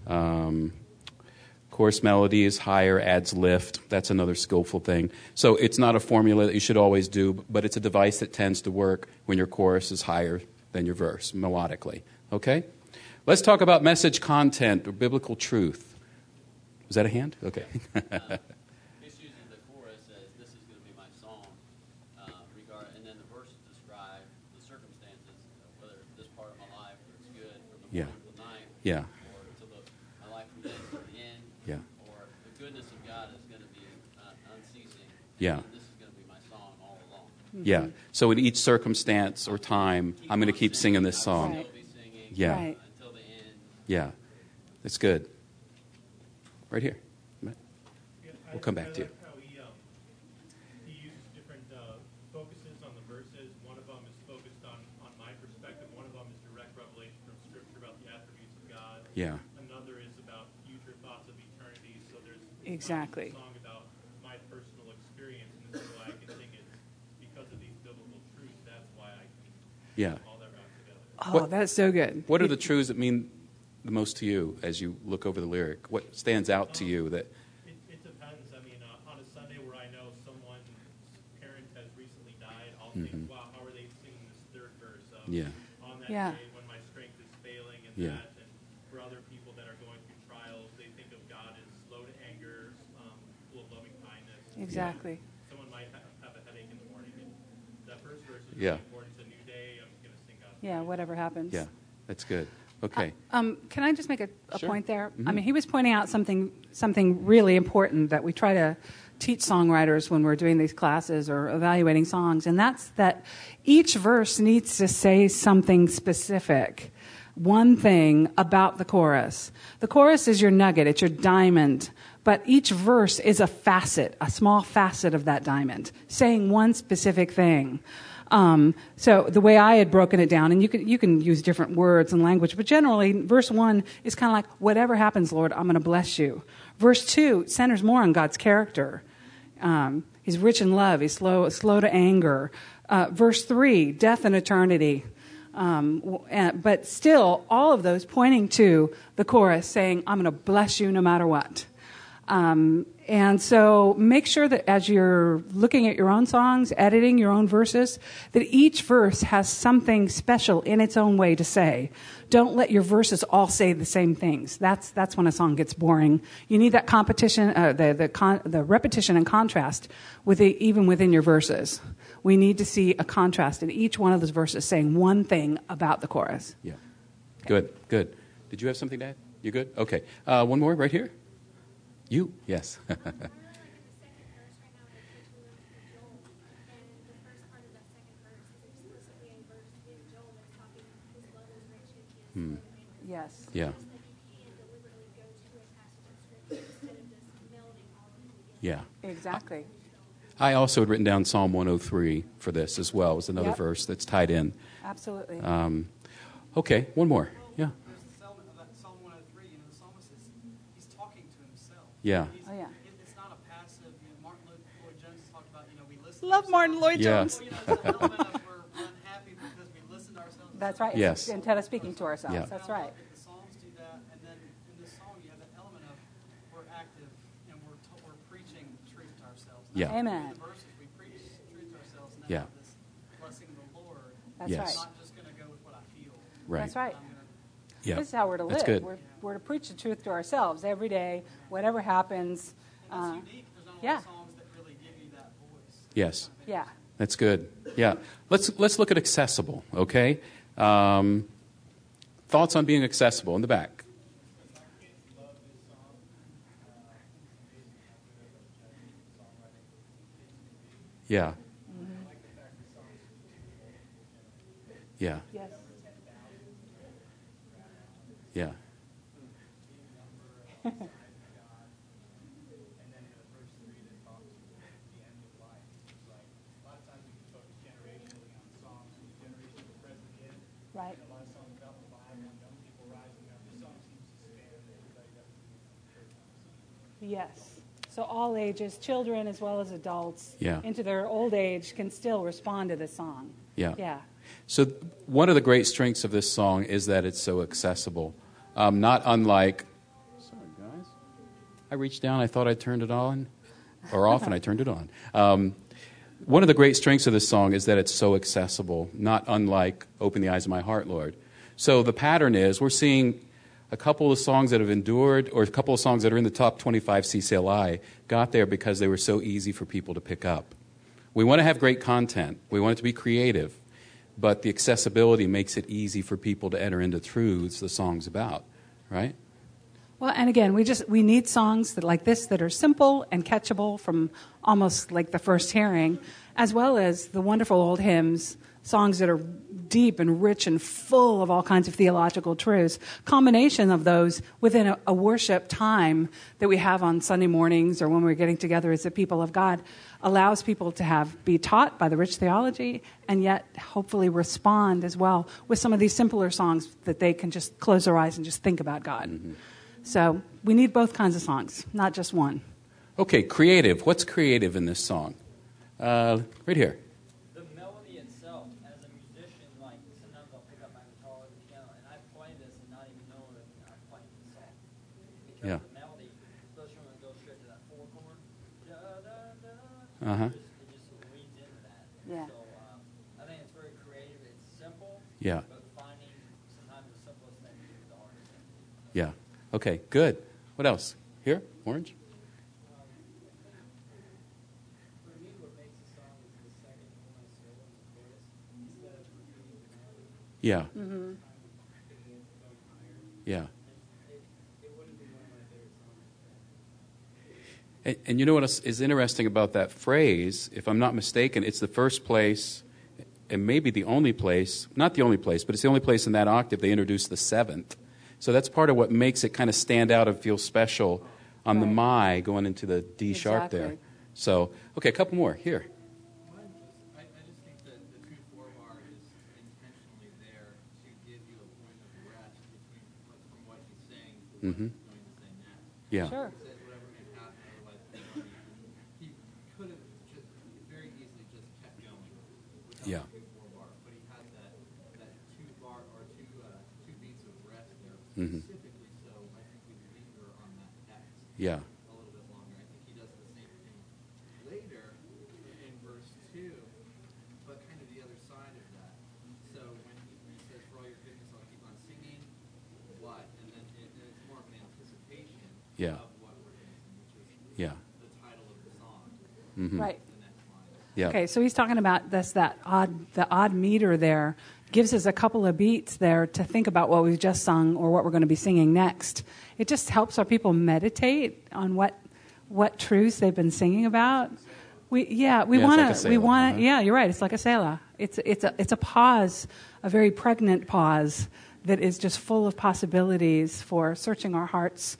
Chorus melody is higher, adds lift. That's another skillful thing. So it's not a formula that you should always do, but it's a device that tends to work when your chorus is higher than your verse, melodically. Okay? Let's talk about message content or biblical truth. Was that a hand? Okay. This uses the chorus as this is going to be my song, and then the verses describe the circumstances, whether this part of my life or it's good from the Yeah. morning to the night, Yeah. or to my life from then to the end, Yeah. or the goodness of God is going to be unceasing. Yeah. And this is going to be my song all along. Yeah. So in each circumstance or time, I'm going to keep singing this song. I'll be singing Yeah. Right. until the end. Yeah. That's good. Right here. Yeah, We'll come back to you. I like how he uses different focuses on the verses. One of them is focused on my perspective. One of them is direct revelation from Scripture about the attributes of God. Yeah. Another is about future thoughts of eternity. So there's Exactly. a song about my personal experience, and this is why I can sing it because of these biblical truths. That's why I can Yeah. all that route together. Oh, that's so good. What are the truths that mean the most to you as you look over the lyric? What stands out to you that... It depends. I mean, on a Sunday where I know someone's parent has recently died, I'll think, wow, how are they singing this third verse? Yeah. On that Yeah. day when my strength is failing and Yeah. that. And for other people that are going through trials, they think of God as slow to anger, full of loving kindness. Exactly. Someone might have a headache in the morning. And that first verse is Yeah. really important. It's a new day. I'm going to sing God's Yeah, praise. whatever happens. Yeah. That's good. Okay. Can I just make a Sure. point there? I mean, he was pointing out something really important that we try to teach songwriters when we're doing these classes or evaluating songs, and that's that each verse needs to say something specific, one thing about the chorus. The chorus is your nugget, it's your diamond, but each verse is a facet, a small facet of that diamond, saying one specific thing. So the way I had broken it down, and you can use different words and language, but generally, verse 1 is kind of like, whatever happens, Lord, I'm going to bless you. Verse 2 centers more on God's character. He's rich in love. He's slow to anger. Verse 3, death and eternity. But still, all of those pointing to the chorus saying, I'm going to bless you no matter what. And so make sure that as you're looking at your own songs, editing your own verses, that each verse has something special in its own way to say. Don't let your verses all say the same things. That's when a song gets boring. You need that competition, the repetition and contrast even within your verses. We need to see a contrast in each one of those verses saying one thing about the chorus. Yeah. Good. Did you have something to add? You good? Okay. One more right here. You? Yes. Yes. Yeah. Yeah. Exactly. I also had written down Psalm 103 for this as well. It was another verse that's tied in. Absolutely. Okay, one more. Yeah. There's the element of that Psalm 103. You know, the psalmist he's talking to himself. Yeah. It's not a passive. You know, Martin Lloyd Jones talked about. You know, we listen. Love Martin Lloyd Jones. Jones. You know, it's an element of we're unhappy because we listen to ourselves. That's right. Yes. Instead of speaking to ourselves. Yeah. That's right. The Psalms do that, and then in this song you have that element of we're active and we're preaching truth to ourselves. And Yeah. Amen. In the verses we preach truth to ourselves, and Yeah. have this blessing of the Lord. That's Yes. It's right. not just going to go with what I feel. Right. That's right. I'm gonna, Yeah. This is how we're to That's live. good. We're to preach the truth to ourselves every day, whatever happens. and that's unique. There's not a lot yeah. of songs that really give you that voice. Yes. Yeah. That's good. Yeah. Let's look at accessible, okay? Thoughts on being accessible in the back. Yeah. Yeah. Yes. Yeah. Right. Yes. So all ages, children as well as adults, Yeah. into their old age, can still respond to this song. Yeah. Yeah. So one of the great strengths of this song is that it's so accessible. Not unlike, sorry guys, I reached down, I thought I turned it on, or off, and I turned it on. One of the great strengths of this song is that it's so accessible, not unlike Open the Eyes of My Heart, Lord. So the pattern is we're seeing a couple of songs that have endured, or a couple of songs that are in the top 25 CCLI, got there because they were so easy for people to pick up. We want to have great content. We want it to be creative. But the accessibility makes it easy for people to enter into truths the song's about, right? Well, and again, we need songs that like this that are simple and catchable from almost like the first hearing, as well as the wonderful old hymns, songs that are deep and rich and full of all kinds of theological truths. Combination of those within a worship time that we have on Sunday mornings or when we're getting together as the people of God allows people to be taught by the rich theology and yet hopefully respond as well with some of these simpler songs that they can just close their eyes and just think about God. Mm-hmm. So we need both kinds of songs, not just one. Okay, creative. What's creative in this song? Right here. The melody itself, as a musician, like sometimes I'll pick up my guitar or the piano and I play this and not even know that I'm playing the song. Because Yeah. the melody, especially when it goes straight to that four chord, Uh-huh. it just leads into that. Yeah. So I think it's very creative. It's simple, Yeah. but finding sometimes the simplest thing is the hardest thing. Yeah. Okay, good. What else? Here? Orange? For me, what makes a song is the second one solo in the chorus instead of repeating the melody. Yeah. Mm-hmm. Yeah. It wouldn't be one of my favorite songs. And you know what is interesting about that phrase? If I'm not mistaken, it's the first place, and maybe the only place, not the only place, but it's the only place in that octave they introduce the seventh. So that's part of what makes it kind of stand out and feel special on the my going into the D sharp there. Exactly. So, okay, a couple more. Here. I just think that the truth Mm-hmm. Yeah. Sure. He says whatever may happen, otherwise he could have just very easily just kept going without Yeah. the 2/4 bar, but he had that 2 bar or two beats of rest there Mhm. specifically. So I think we linger on that X Yeah. a little bit longer. I think he does the same thing later in verse 2, but kind of the other side of that. So when he says, "For all your goodness, I'll keep on singing," what? And then it's more of an anticipation Yeah. of what we're going to sing, which is Yeah. the title of the song, Mm-hmm. Right. the next line. Yeah. Okay, so he's talking about the odd meter there gives us a couple of beats there to think about what we've just sung or what we're going to be singing next. It just helps our people meditate on what truths they've been singing about. We Yeah, it's want like a to Selah, uh-huh. Yeah, you're right. It's like a Selah. It's a pause, a very pregnant pause that is just full of possibilities for searching our hearts.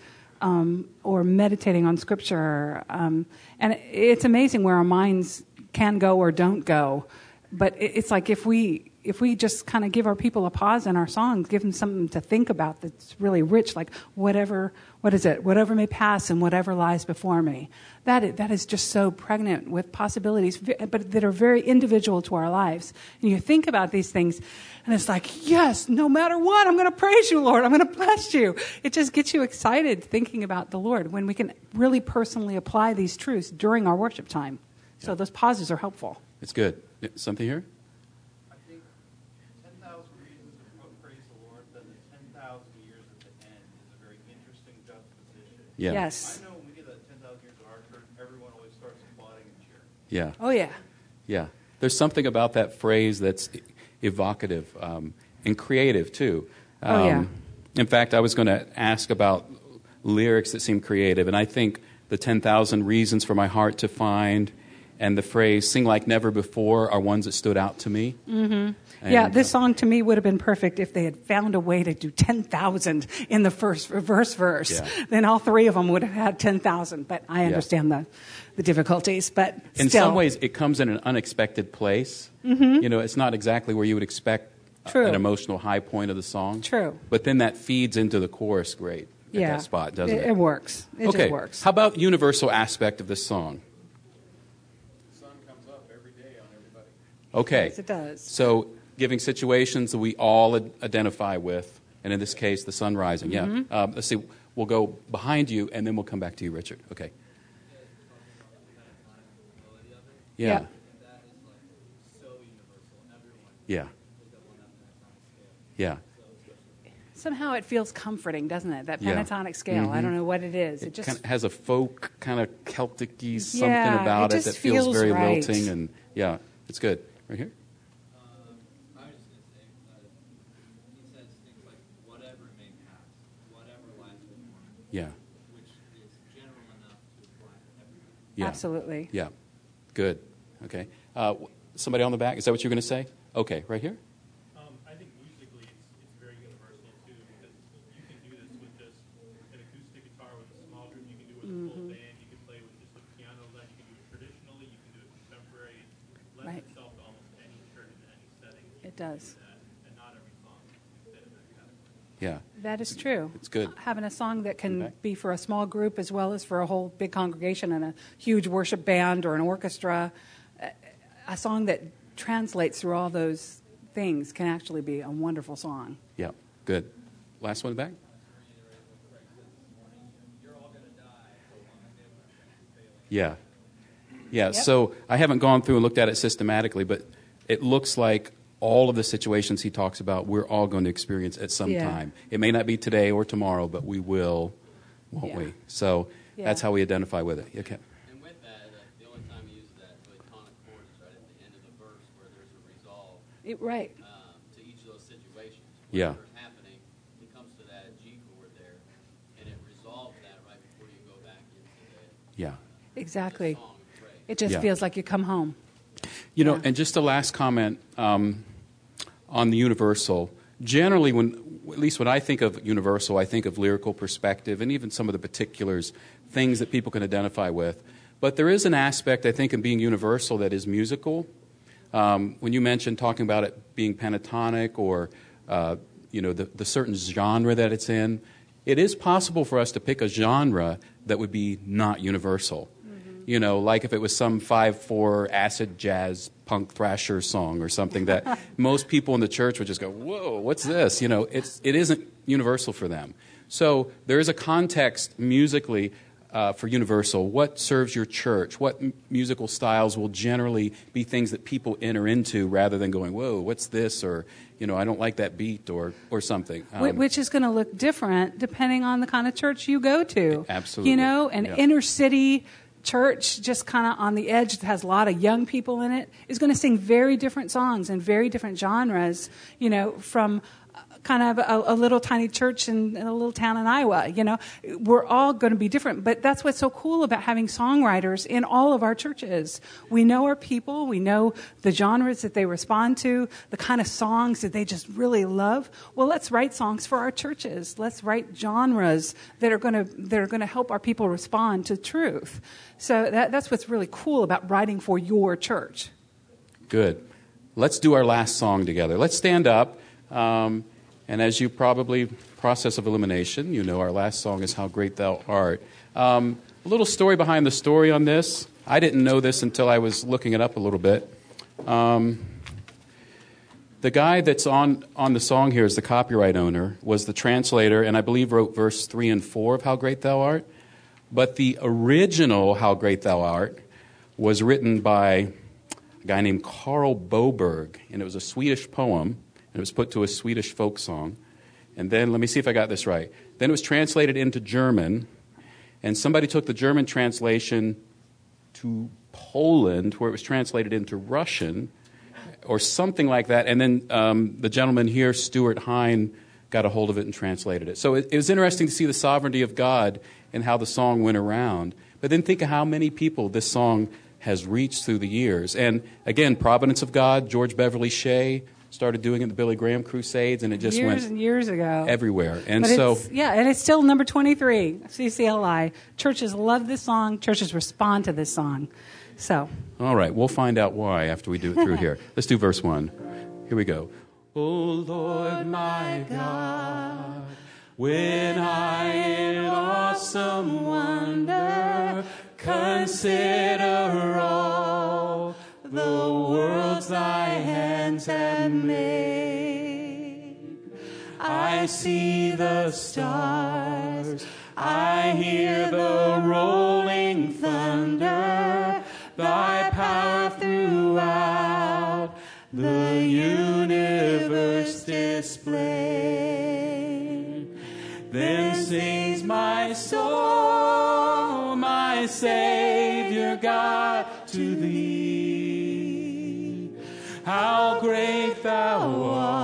Or meditating on Scripture. And it's amazing where our minds can go or don't go. But it's like if we just kind of give our people a pause in our songs, give them something to think about that's really rich, like whatever may pass and whatever lies before me. That is just so pregnant with possibilities, but that are very individual to our lives. And you think about these things, and it's like, yes, no matter what, I'm going to praise you, Lord. I'm going to bless you. It just gets you excited thinking about the Lord when we can really personally apply these truths during our worship time. So those pauses are helpful. It's good. Something here? I think 10,000 reasons to praise the Lord, then the 10,000 years at the end is a very interesting juxtaposition. Yeah. Yes. I know when we get that 10,000 years at our church, everyone always starts applauding and cheering. Yeah. Oh, yeah. Yeah. There's something about that phrase that's evocative and creative, too. Oh, yeah. In fact, I was going to ask about lyrics that seem creative, and I think the 10,000 reasons for my heart to find and the phrase "sing like never before" are ones that stood out to me. Mm-hmm. Yeah, this song to me would have been perfect if they had found a way to do 10,000 in the first verse. Yeah. Then all three of them would have had 10,000. But I understand the difficulties. But in still. some ways, it comes in an unexpected place. Mm-hmm. You know, it's not exactly where you would expect True. an emotional high point of the song. True. But then that feeds into the chorus great at that spot, doesn't it? It works. It Okay. just works. How about universal aspect of this song? The sun comes up every day on everybody. Okay. Yes, it does. So giving situations that we all identify with, and in this case, the sun rising. Mm-hmm. Yeah. Let's see. We'll go behind you, and then we'll come back to you, Richard. Okay. Yeah. Yeah. That is like so universal. Everyone Yeah. is up on that pentatonic scale. Yeah. Somehow it feels comforting, doesn't it? That Yeah. pentatonic scale. I don't know what it is. It just kind of has a folk, kind of Celtic-y something Yeah, about it it just that feels feels very right. lilting, and yeah, it's good. Right here. I was just going to say, he says things like, whatever may pass, whatever lies before me, Yeah. which is general enough to apply to everything. Yeah. Absolutely. Yeah. Good. Okay. Somebody on the back. Is that what you're going to say? Okay. Right here. I think musically it's very universal too, because you can do this with just an acoustic guitar with a small group. You can do it with a full band. You can play with just a piano. Then you can do it traditionally. You can do it contemporary. It lends Right. itself to almost any church in any setting. You It can does. do that, and not every song can fit in that category. Yeah. That is true. It's good. Having a song that can Okay. be for a small group as well as for a whole big congregation and a huge worship band or an orchestra, a song that translates through all those things can actually be a wonderful song. Yeah. Good. Last one back. Yeah. Yeah. Yep. So I haven't gone through and looked at it systematically, but it looks like all of the situations he talks about, we're all going to experience at some Yeah. time. It may not be today or tomorrow, but we will, won't Yeah. we? So Yeah. that's how we identify with it. Okay. And with that, the only time he uses that really tonic chord is right at the end of the verse where there's a resolve Right. to each of those situations. Yeah. Whatever's happening, he comes to that G chord there, and it resolves that right before you go back into Yeah. Exactly. the song and praise. It just Yeah. feels like you come home. You know, Yeah. and just a last comment on the universal. Generally, at least when I think of universal, I think of lyrical perspective and even some of the particulars, things that people can identify with. But there is an aspect, I think, in being universal that is musical. When you mentioned talking about it being pentatonic or, the certain genre that it's in, it is possible for us to pick a genre that would be not universal. You know, like if it was some 5/4 acid jazz punk thrasher song or something that most people in the church would just go, whoa, what's this? You know, it isn't universal for them. So there is a context musically for universal. What serves your church? What musical styles will generally be things that people enter into rather than going, whoa, what's this? Or, you know, I don't like that beat or something. Which is going to look different depending on the kind of church you go to. Absolutely. You know, an inner city church just kind of on the edge that has a lot of young people in it is going to sing very different songs and very different genres, you know, from kind of a little tiny church in a little town in Iowa. You know, we're all going to be different, but that's what's so cool about having songwriters in all of our churches. We know our people, we know the genres that they respond to, the kind of songs that they just really love. Well, let's write songs for our churches. Let's write genres that are going to help our people respond to truth. So that's what's really cool about writing for your church. Good. Let's do our last song together. Let's stand up. And as you probably, process of elimination, you know our last song is How Great Thou Art. A little story behind the story on this. I didn't know this until I was looking it up a little bit. The guy that's on the song here is the copyright owner, was the translator, and I believe wrote verse 3 and 4 of How Great Thou Art. But the original How Great Thou Art was written by a guy named Carl Boberg, and it was a Swedish poem. And it was put to a Swedish folk song. And then, let me see if I got this right. Then it was translated into German. And somebody took the German translation to Poland, where it was translated into Russian, or something like that. And then the gentleman here, Stuart Hine, got a hold of it and translated it. So it was interesting to see the sovereignty of God and how the song went around. But then think of how many people this song has reached through the years. And again, Providence of God, George Beverly Shea started doing it in the Billy Graham Crusades, and it just years and years ago everywhere. And but so, and it's still number 23, CCLI. Churches love this song. Churches respond to this song. So, all right, we'll find out why after we do it through here. Let's do verse 1. Here we go. O Lord my God, when I in awesome wonder consider all the worlds thy hands have made, I see the stars, I hear the rolling thunder, thy power throughout the universe displayed. Then sings my soul, my Savior God, to thee. How great thou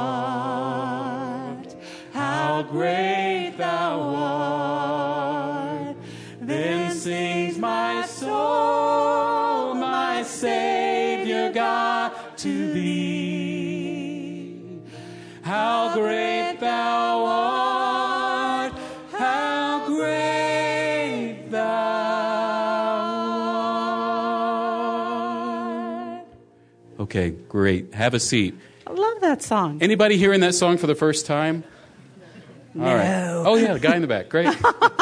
art, how great thou art. Then sings my soul, my Savior God, to thee. How great thou art, how great thou art. Okay, great. Have a seat. I love that song. Anybody hearing that song for the first time? No. All right. Oh, yeah, the guy in the back. Great.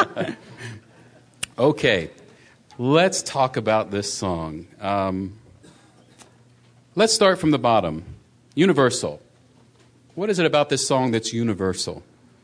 Okay, let's talk about this song. Let's start from the bottom. Universal. What is it about this song that's universal?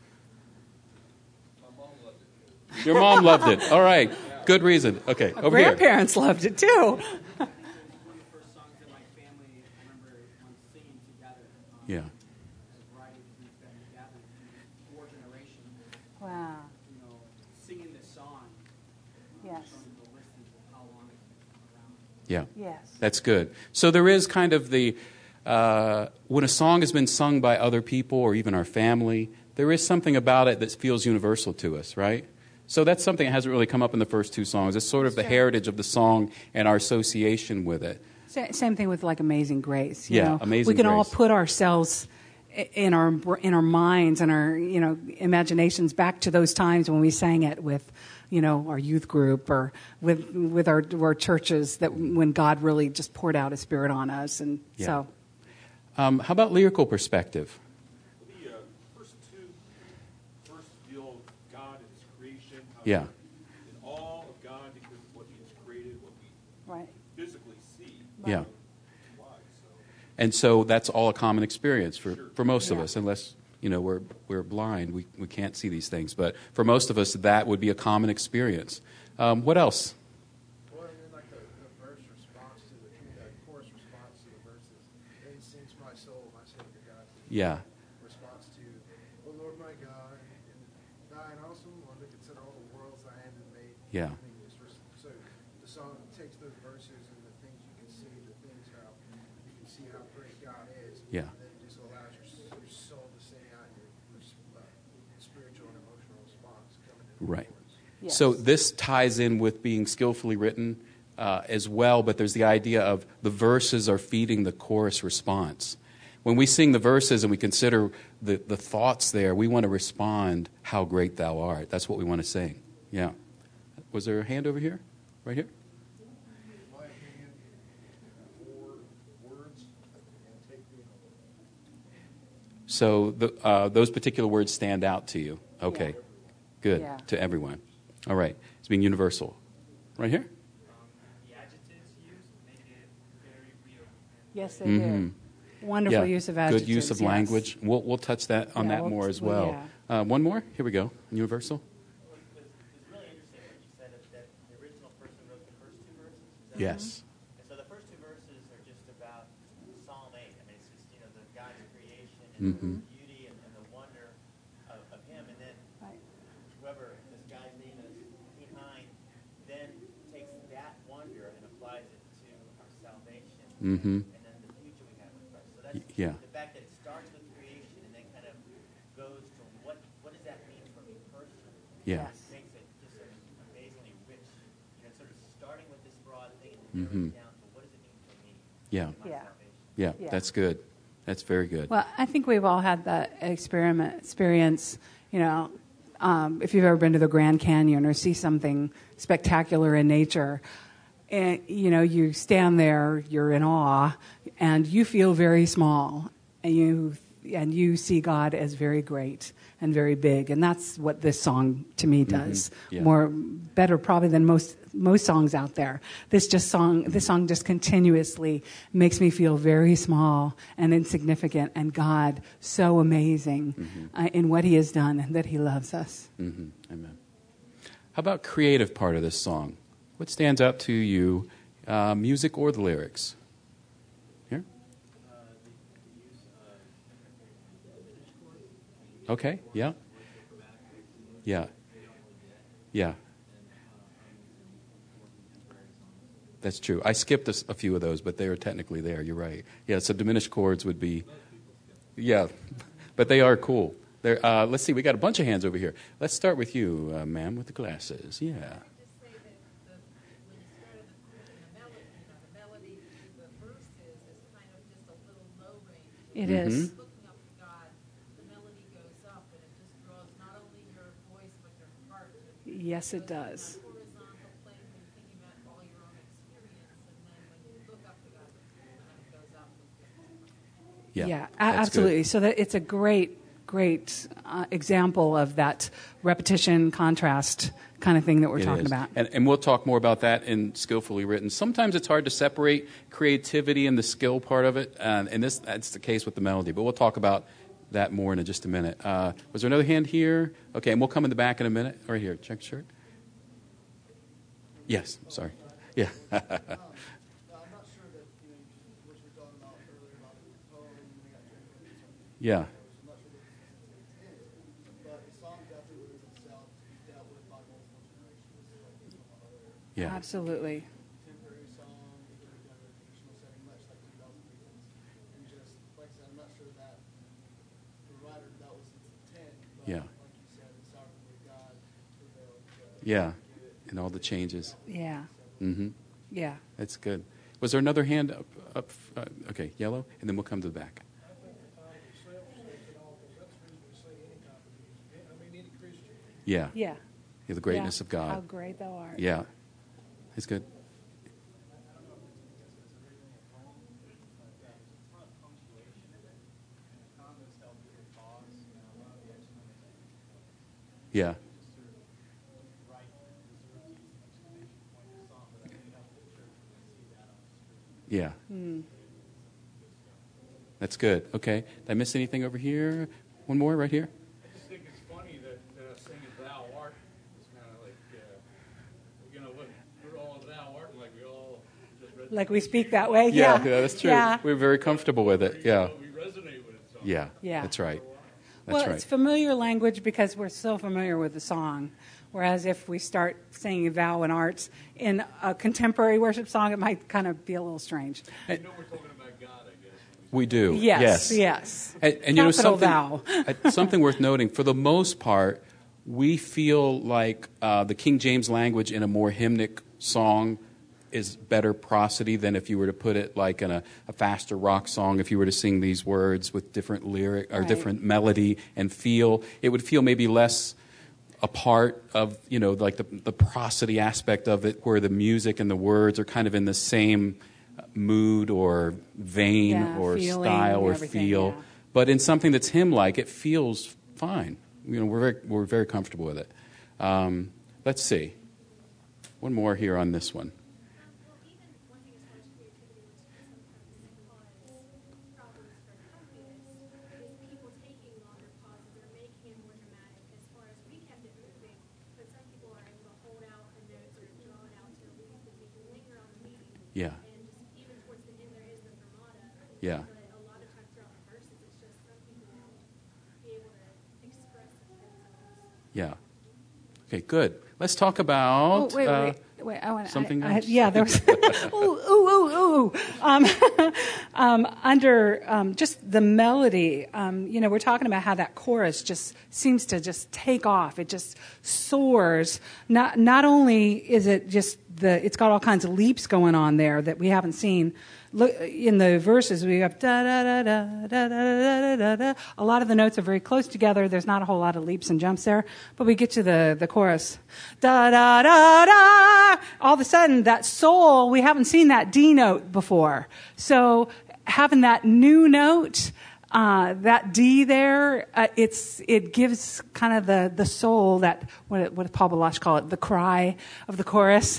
My mom loved it. Your mom loved it. All right. Good reason. Okay, Our over here. grandparents loved it too. One of the first songs that my family, I remember singing together. Yeah. As writing these band together, 4 generations. Wow. You know, singing this song. Yes. Showing the listens of how long it's been around. Yeah. Yes. That's good. So there is kind of the, when a song has been sung by other people or even our family, there is something about it that feels universal to us, right? So that's something that hasn't really come up in the first 2 songs. It's sort of the heritage of the song and our association with it. Same thing with like Amazing Grace. You Yeah, know? Amazing We can all Grace. put ourselves in our minds and our imaginations back to those times when we sang it with our youth group or with our churches, that when God really just poured out His Spirit on us. And Yeah. so, How about lyrical perspective? The first 2 verses deal with God Yeah. In awe of God because of what He's created, what we Right. physically see. Yeah. Why? So And so that's all a common experience for most of Yeah. us, unless we're blind, we can't see these things. But for most of us, that would be a common experience. What else? Well, and then like the verse response to the chorus response to the verses. Then sings my soul, my Savior God. Yeah. Response to, O Lord my God, and thine awesome wonder, consider all the worlds thy hand hath made. Yeah. So the song takes those verses and the things you can see, the things how you can see how great God is. Yeah. And then it just allows your soul to sing out your spiritual and emotional response coming in. Right. Yes. So this ties in with being skillfully written as well, but there's the idea of the verses are feeding the chorus response. When we sing the verses and we consider the thoughts there, we want to respond, how great thou art. That's what we want to sing. Yeah. Was there a hand over here? Right here? In my opinion, 4 words and take me home. So those particular words stand out to you. Okay. Yeah. Good. Yeah. To everyone. All right. It's being universal. Right here? The adjectives used make it very real. Yes, they Mhm. do. Wonderful Yeah. use of adjectives. Good use of yes. language. We'll touch that on Yeah, that we'll- more as well, well. yeah. One more. Here we go. Universal. Well, it was really interesting what you said that the original person wrote the first 2 verses. Is that Yes. right? And so the first 2 verses are just about Psalm 8. I mean, it's just, the God's creation and Mhm. the beauty and the wonder of Him. And then Right. whoever this guy's name is behind then takes that wonder and applies it to our salvation Mhm. and then the future we have with Christ. So that's Yeah. the fact that it starts with creation and then kind of goes to what does that mean for me personally? Yeah. Yes. Makes it just an amazingly rich, sort of starting with this broad thing and then narrowing it down to what does it mean for me Yeah. and my Yeah. salvation. Yeah. Yeah. That's good. That's very good. Well, I think we've all had that experience, if you've ever been to the Grand Canyon or see something spectacular in nature, and, you stand there, you're in awe, and you feel very small, and you see God as very great and very big, and that's what this song to me does. Yeah. Better probably than most songs out there. This song just continuously makes me feel very small and insignificant, and God so amazing in what He has done and that He loves us. Mhm. Amen. How about creative part of this song? What stands out to you, music or the lyrics? Here? Okay, yeah. Yeah. Yeah. That's true. I skipped a few of those, but they are technically there. You're right. Yeah, so diminished chords would be, yeah, but they are cool. Let's see, we got a bunch of hands over here. Let's start with you, ma'am, with the glasses. Yeah. Just say that when you started the melody, the verses is kind of just a little low range. It is. Looking up to God, the melody goes up, and it just draws not only your voice but your heart. Yes, it does. Horizontal plane when you're thinking about all your own experience, and then when you look up to God, it goes up. Yeah, absolutely. that's good. So that it's a great example of that repetition, contrast kind of thing that we're It talking is. about. And we'll talk more about that in Skillfully Written. Sometimes it's hard to separate creativity and the skill part of it, and that's the case with the melody. But we'll talk about that more in just a minute. Was there another hand here? Okay, and we'll come in the back in a minute. Right here, check the shirt. Yes, sorry. Yeah. I'm not sure that, what you were talking about earlier about the poem, we got drinking or something. Yeah. I'm not sure what this is, but the song definitely lends itself to be dealt with by multiple generations. Like we were talking about earlier. Yeah. Absolutely. Contemporary song, it can be done in a traditional setting, much like 2,000 Reasons. And just, like I said, I'm not sure that the writer, that was his intent, but Yeah. like you said, the sovereignty of God prevailed. Yeah, and all the changes. Yeah. Mm-hmm. Yeah. That's good. Was there another hand up? Okay, yellow, and then we'll come to the back. I think the title itself says it all, because that's the reason we say any type of music. I mean, any Christian. Yeah. Yeah. Yeah, the greatness Yeah. of God. How great thou art. Yeah. It's good. Yeah. Yeah. Mm. That's good. Okay. Did I miss anything over here? One more right here. I just think it's funny that singing "Thou Art" is kind of like, we're all "Thou Art," like we all just read. Like we speak that way. Yeah, that's true. Yeah. We're very comfortable with it. Yeah. We resonate with it. So. Yeah. Yeah. That's right. Well, That's right. it's familiar language because we're so familiar with the song. Whereas if we start singing "Thou" and "Arts" in a contemporary worship song, it might kind of be a little strange. You know we're talking about God, I guess. We do. Yes. And you know Capital something, something worth noting. For the most part, we feel like the King James language in a more hymnic song is better prosody than if you were to put it like in a faster rock song. If you were to sing these words with different lyric or different melody and feel, it would feel maybe less a part of, like the prosody aspect of it, where the music and the words are kind of in the same mood or vein or style or feel. Yeah. But in something that's hymn-like, it feels fine. We're very comfortable with it. Let's see. One more here on this one. Well, even one thing as far as creativity, which sometimes cause problems for companies, is people taking longer pauses or making it more dramatic. As far as we kept it moving, but some people are able to hold out the notes or draw it out to at least that we can linger on the meaning. Yeah. And just even towards the end, there is the fermata. Yeah. But a lot of times throughout the verses, it's just some people won't be able to express themselves. Yeah. Okay, good. Let's talk about wait. I want something else. there was ooh. Under just the melody, we're talking about how that chorus just seems to just take off. It just soars. Not only is it just it's got all kinds of leaps going on there that we haven't seen. Look, in the verses, we have da da da da da da da da. A lot of the notes are very close together. There's not a whole lot of leaps and jumps there. But we get to the chorus, da da da da. All of a sudden, that soul, we haven't seen that D note before. So having that new note, that D there, it gives kind of the soul, that what did Paul Baloche call it, the cry of the chorus.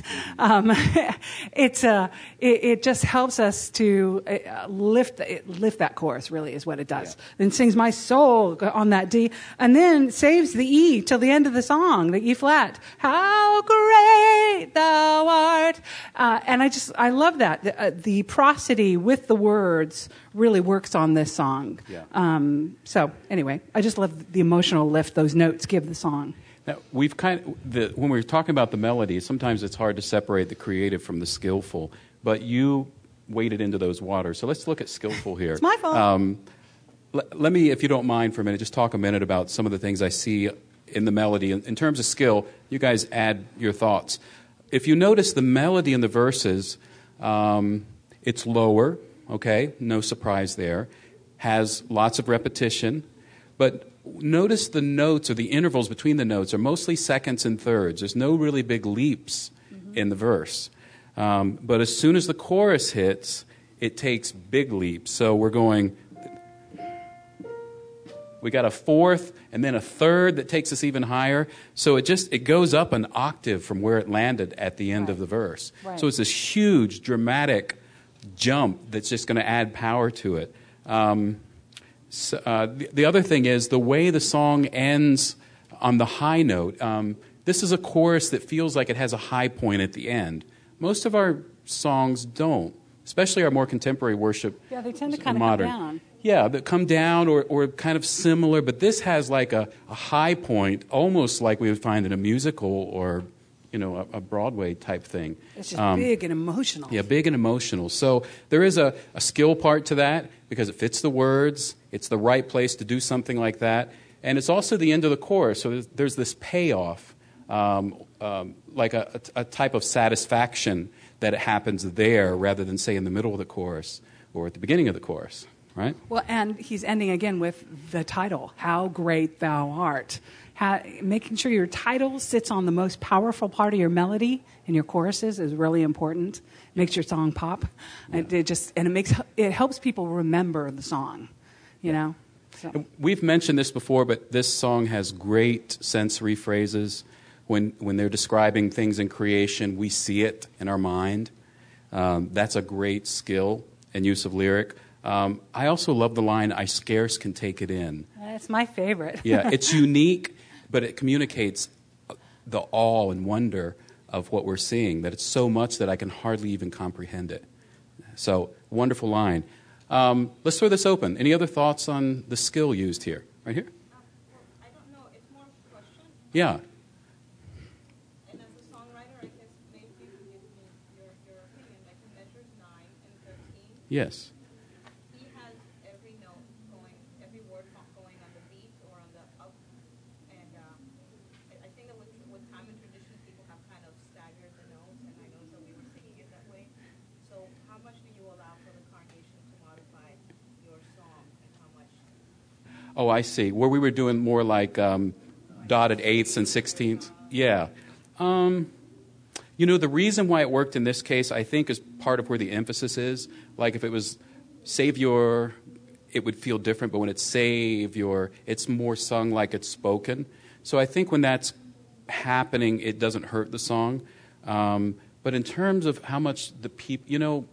It just helps us to lift that chorus. Really, is what it does. Yeah. Then sings my soul on that D, and then saves the E till the end of the song, the E flat. How great thou art, and I love that the prosody with the words really works on this song. Yeah. So anyway, I just love the emotional lift those notes give the song. Now, we've when we're talking about the melody, sometimes it's hard to separate the creative from the skillful, but you waded into those waters. So let's look at skillful here. It's my fault. Let me, if you don't mind for a minute, just talk a minute about some of the things I see in the melody. In terms of skill, you guys add your thoughts. If you notice the melody in the verses, it's lower, okay? No surprise there. Has lots of repetition, but notice the notes or the intervals between the notes are mostly seconds and thirds. There's no really big leaps in the verse. But as soon as the chorus hits, it takes big leaps. So we got a fourth and then a third that takes us even higher. So it goes up an octave from where it landed at the end of the verse. Right. So it's this huge dramatic jump that's just going to add power to it. The other thing is the way the song ends on the high note. This is a chorus that feels like it has a high point at the end. Most of our songs don't, especially our more contemporary worship. Yeah, they tend to kind of modern. come down. Yeah, that come down or kind of similar, but this has like a high point, almost like we would find in a musical or a Broadway type thing. It's just big and emotional. Yeah, big and emotional. So there is a skill part to that because it fits the words. It's the right place to do something like that. And it's also the end of the chorus. So there's this payoff, like a type of satisfaction that it happens there rather than, say, in the middle of the chorus or at the beginning of the chorus, right? Well, and he's ending again with the title, How Great Thou Art. Making sure your title sits on the most powerful part of your melody in your choruses is really important. It makes your song pop. Yeah. It helps people remember the song, So. We've mentioned this before, but this song has great sensory phrases. When they're describing things in creation, we see it in our mind. That's a great skill and use of lyric. I also love the line, "I scarce can take it in." That's my favorite. Yeah, it's unique, but it communicates the awe and wonder of what we're seeing, that it's so much that I can hardly even comprehend it. So, wonderful line. Let's throw this open. Any other thoughts on the skill used here? Right here? I don't know. It's more of a question. Yeah. And as a songwriter, I guess maybe you can give me your opinion. Like in Measures 9 and 13, Yes. he has every note going, every word going on the beat or on the up. And I think that with time and tradition, people have kind of staggered the notes, and I know that we were singing it that way. So how much do you allow for the congregation to modify your song, and how much? Oh, I see. Where we were doing more like dotted eighths and sixteenths. Yeah. The reason why it worked in this case, I think, is part of where the emphasis is. Like if it was Savior, it would feel different, but when it's Savior, it's more sung like it's spoken. So I think when that's happening, it doesn't hurt the song. But in terms of how much the people,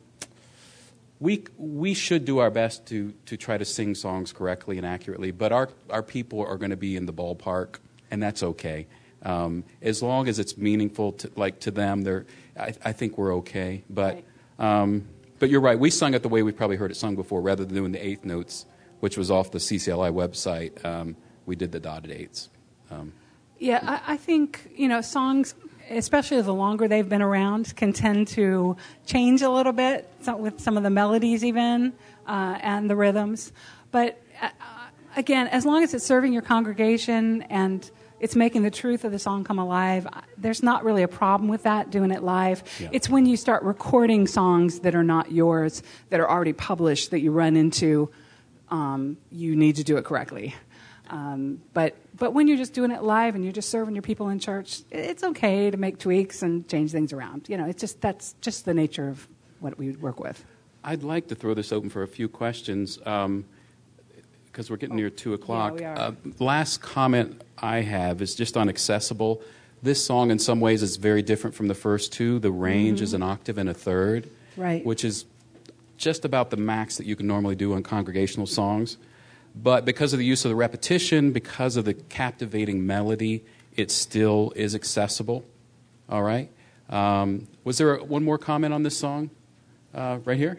we should do our best to try to sing songs correctly and accurately, but our people are going to be in the ballpark, and that's okay. As long as it's meaningful to them, I think we're okay. But but you're right. We sung it the way we probably heard it sung before, rather than doing the eighth notes, which was off the CCLI website. We did the dotted eighths. I think, songs, especially the longer they've been around, can tend to change a little bit with some of the melodies even and the rhythms. But again, as long as it's serving your congregation and it's making the truth of the song come alive, there's not really a problem with that, doing it live. Yeah. It's when you start recording songs that are not yours, that are already published, that you run into you need to do it correctly. But when you're just doing it live and you're just serving your people in church, it's okay to make tweaks and change things around. That's just the nature of what we work with. I'd like to throw this open for a few questions because we're getting near 2 o'clock. Yeah, we are. Last comment I have is just on accessible. This song, in some ways, is very different from the first two. The range is an octave and a third, right, which is just about the max that you can normally do on congregational songs. But because of the use of the repetition, because of the captivating melody, it still is accessible. All right? Was there one more comment on this song? Right here?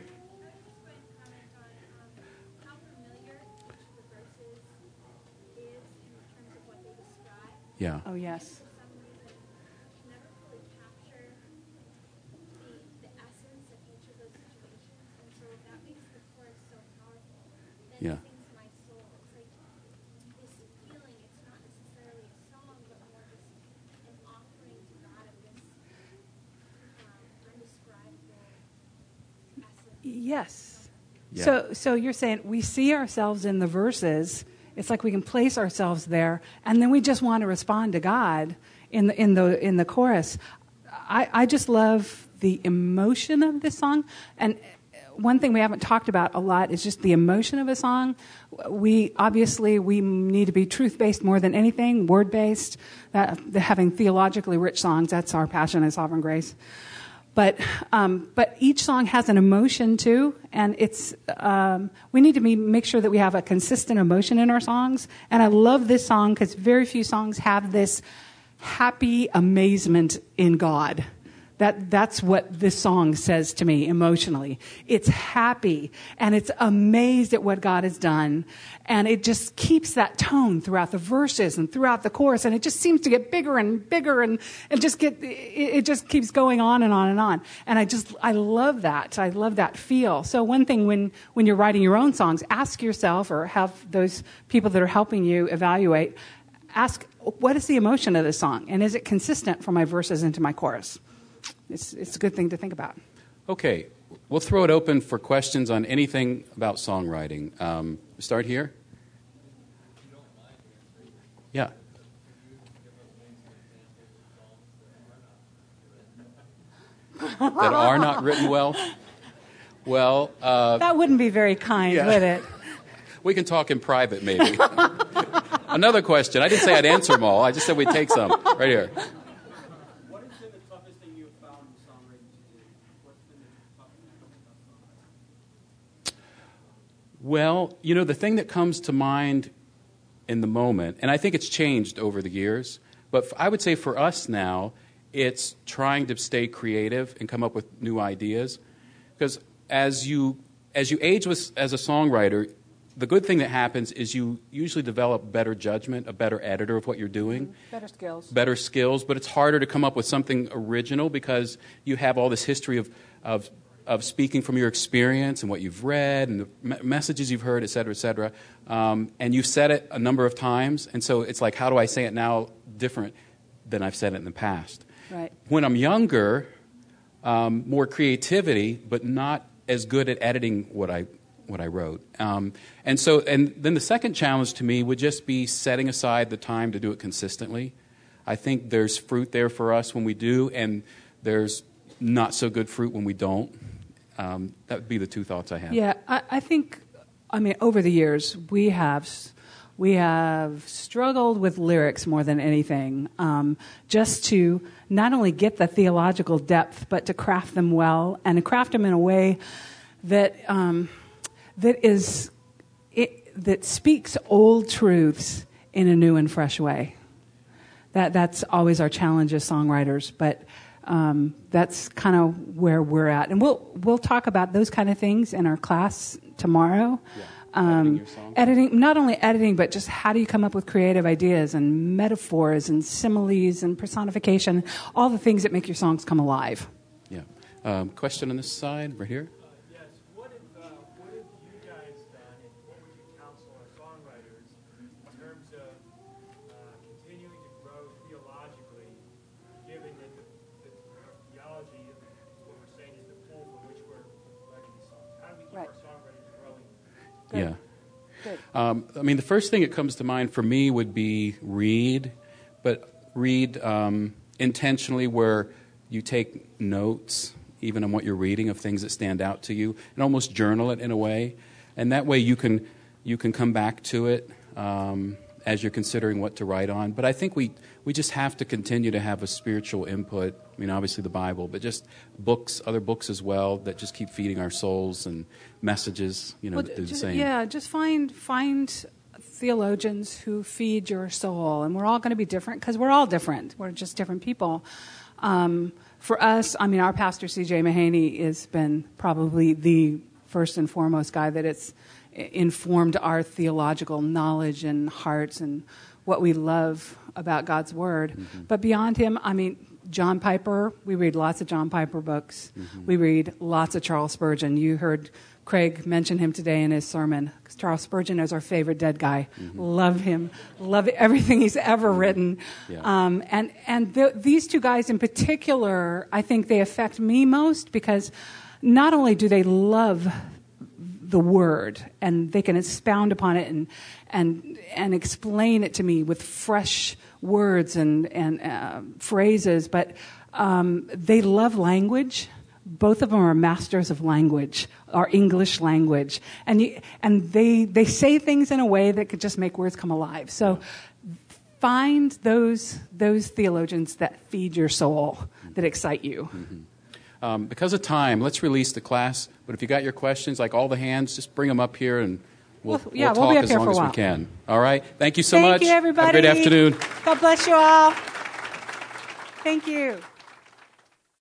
Yeah. Oh, yes. Yeah. Yes. Yeah. So you're saying we see ourselves in the verses. It's like we can place ourselves there, and then we just want to respond to God in the chorus. I just love the emotion of this song, and one thing we haven't talked about a lot is just the emotion of a song. We need to be truth-based more than anything, word-based. Having theologically rich songs, that's our passion at Sovereign Grace. But each song has an emotion too, and it's we need to make sure that we have a consistent emotion in our songs. And I love this song because very few songs have this happy amazement in God. That's what this song says to me emotionally. It's happy and it's amazed at what God has done, and it just keeps that tone throughout the verses and throughout the chorus, and it just seems to get bigger and bigger, and it just keeps going on and on and on. And I love that. I love that feel. So one thing when you're writing your own songs, ask yourself, or have those people that are helping you evaluate, ask, what is the emotion of this song, and is it consistent from my verses into my chorus? It's a good thing to think about. Okay, we'll throw it open for questions on anything about songwriting. Start here. Yeah. That are not written well? Well, that wouldn't be very kind, would it? We can talk in private, maybe. Another question. I didn't say I'd answer them all. I just said we'd take some. Right here. What has been the toughest thing you have found in songwriting to do? What's been the Well, the thing that comes to mind in the moment, and I think it's changed over the years, but I would say for us now, it's trying to stay creative and come up with new ideas. Because as you age as a songwriter, the good thing that happens is you usually develop better judgment, a better editor of what you're doing. Better skills. Better skills, but it's harder to come up with something original because you have all this history of speaking from your experience and what you've read and the messages you've heard, et cetera, and you've said it a number of times, and so it's like, how do I say it now different than I've said it in the past? Right. When I'm younger, more creativity, but not as good at editing what I wrote. And then the second challenge to me would just be setting aside the time to do it consistently. I think there's fruit there for us when we do, and there's not so good fruit when we don't. That would be the two thoughts I have. Yeah, I think, over the years, we have struggled with lyrics more than anything, just to not only get the theological depth, but to craft them well, and to craft them in a way that that speaks old truths in a new and fresh way. That's always our challenge as songwriters, but that's kind of where we're at, and we'll talk about those kind of things in our class tomorrow. Yeah. Editing your songs. Not only editing, but just how do you come up with creative ideas and metaphors and similes and personification, all the things that make your songs come alive. Yeah. Question on this side, right here. Yes. What have you guys done, and what would you counsel our songwriters in terms of continuing to grow theologically, given that the theology of what we're saying is the pool from which we're writing these songs? How do we keep our songwriters growing? Yeah. The first thing that comes to mind for me would be read intentionally, where you take notes, even on what you're reading, of things that stand out to you, and almost journal it in a way. And that way you can come back to it as you're considering what to write on. But I think we just have to continue to have a spiritual input. Obviously the Bible, but just books, other books as well, that just keep feeding our souls, and messages, that do the same. Yeah, just find theologians who feed your soul. And we're all going to be different because we're all different. We're just different people. For us, our pastor, C.J. Mahaney, has been probably the first and foremost guy that it's informed our theological knowledge and hearts and what we love about God's Word. Mm-hmm. But beyond him, John Piper, we read lots of John Piper books. Mm-hmm. We read lots of Charles Spurgeon. You heard Craig mention him today in his sermon. Charles Spurgeon is our favorite dead guy. Mm-hmm. Love him. Love everything he's ever written. Yeah. These two guys in particular, I think they affect me most because not only do they love the Word, and they can expound upon it and explain it to me with fresh words and phrases, but they love language. Both of them are masters of language, our English language, and they say things in a way that could just make words come alive. So find those theologians that feed your soul, that excite you. Mm-hmm. Because of time, let's release the class. But if you got your questions, like all the hands, just bring them up here, and we'll talk be up as here long for a as we while. can. All right? Thank you so much. Thank you, everybody. Have a great afternoon. God bless you all. Thank you.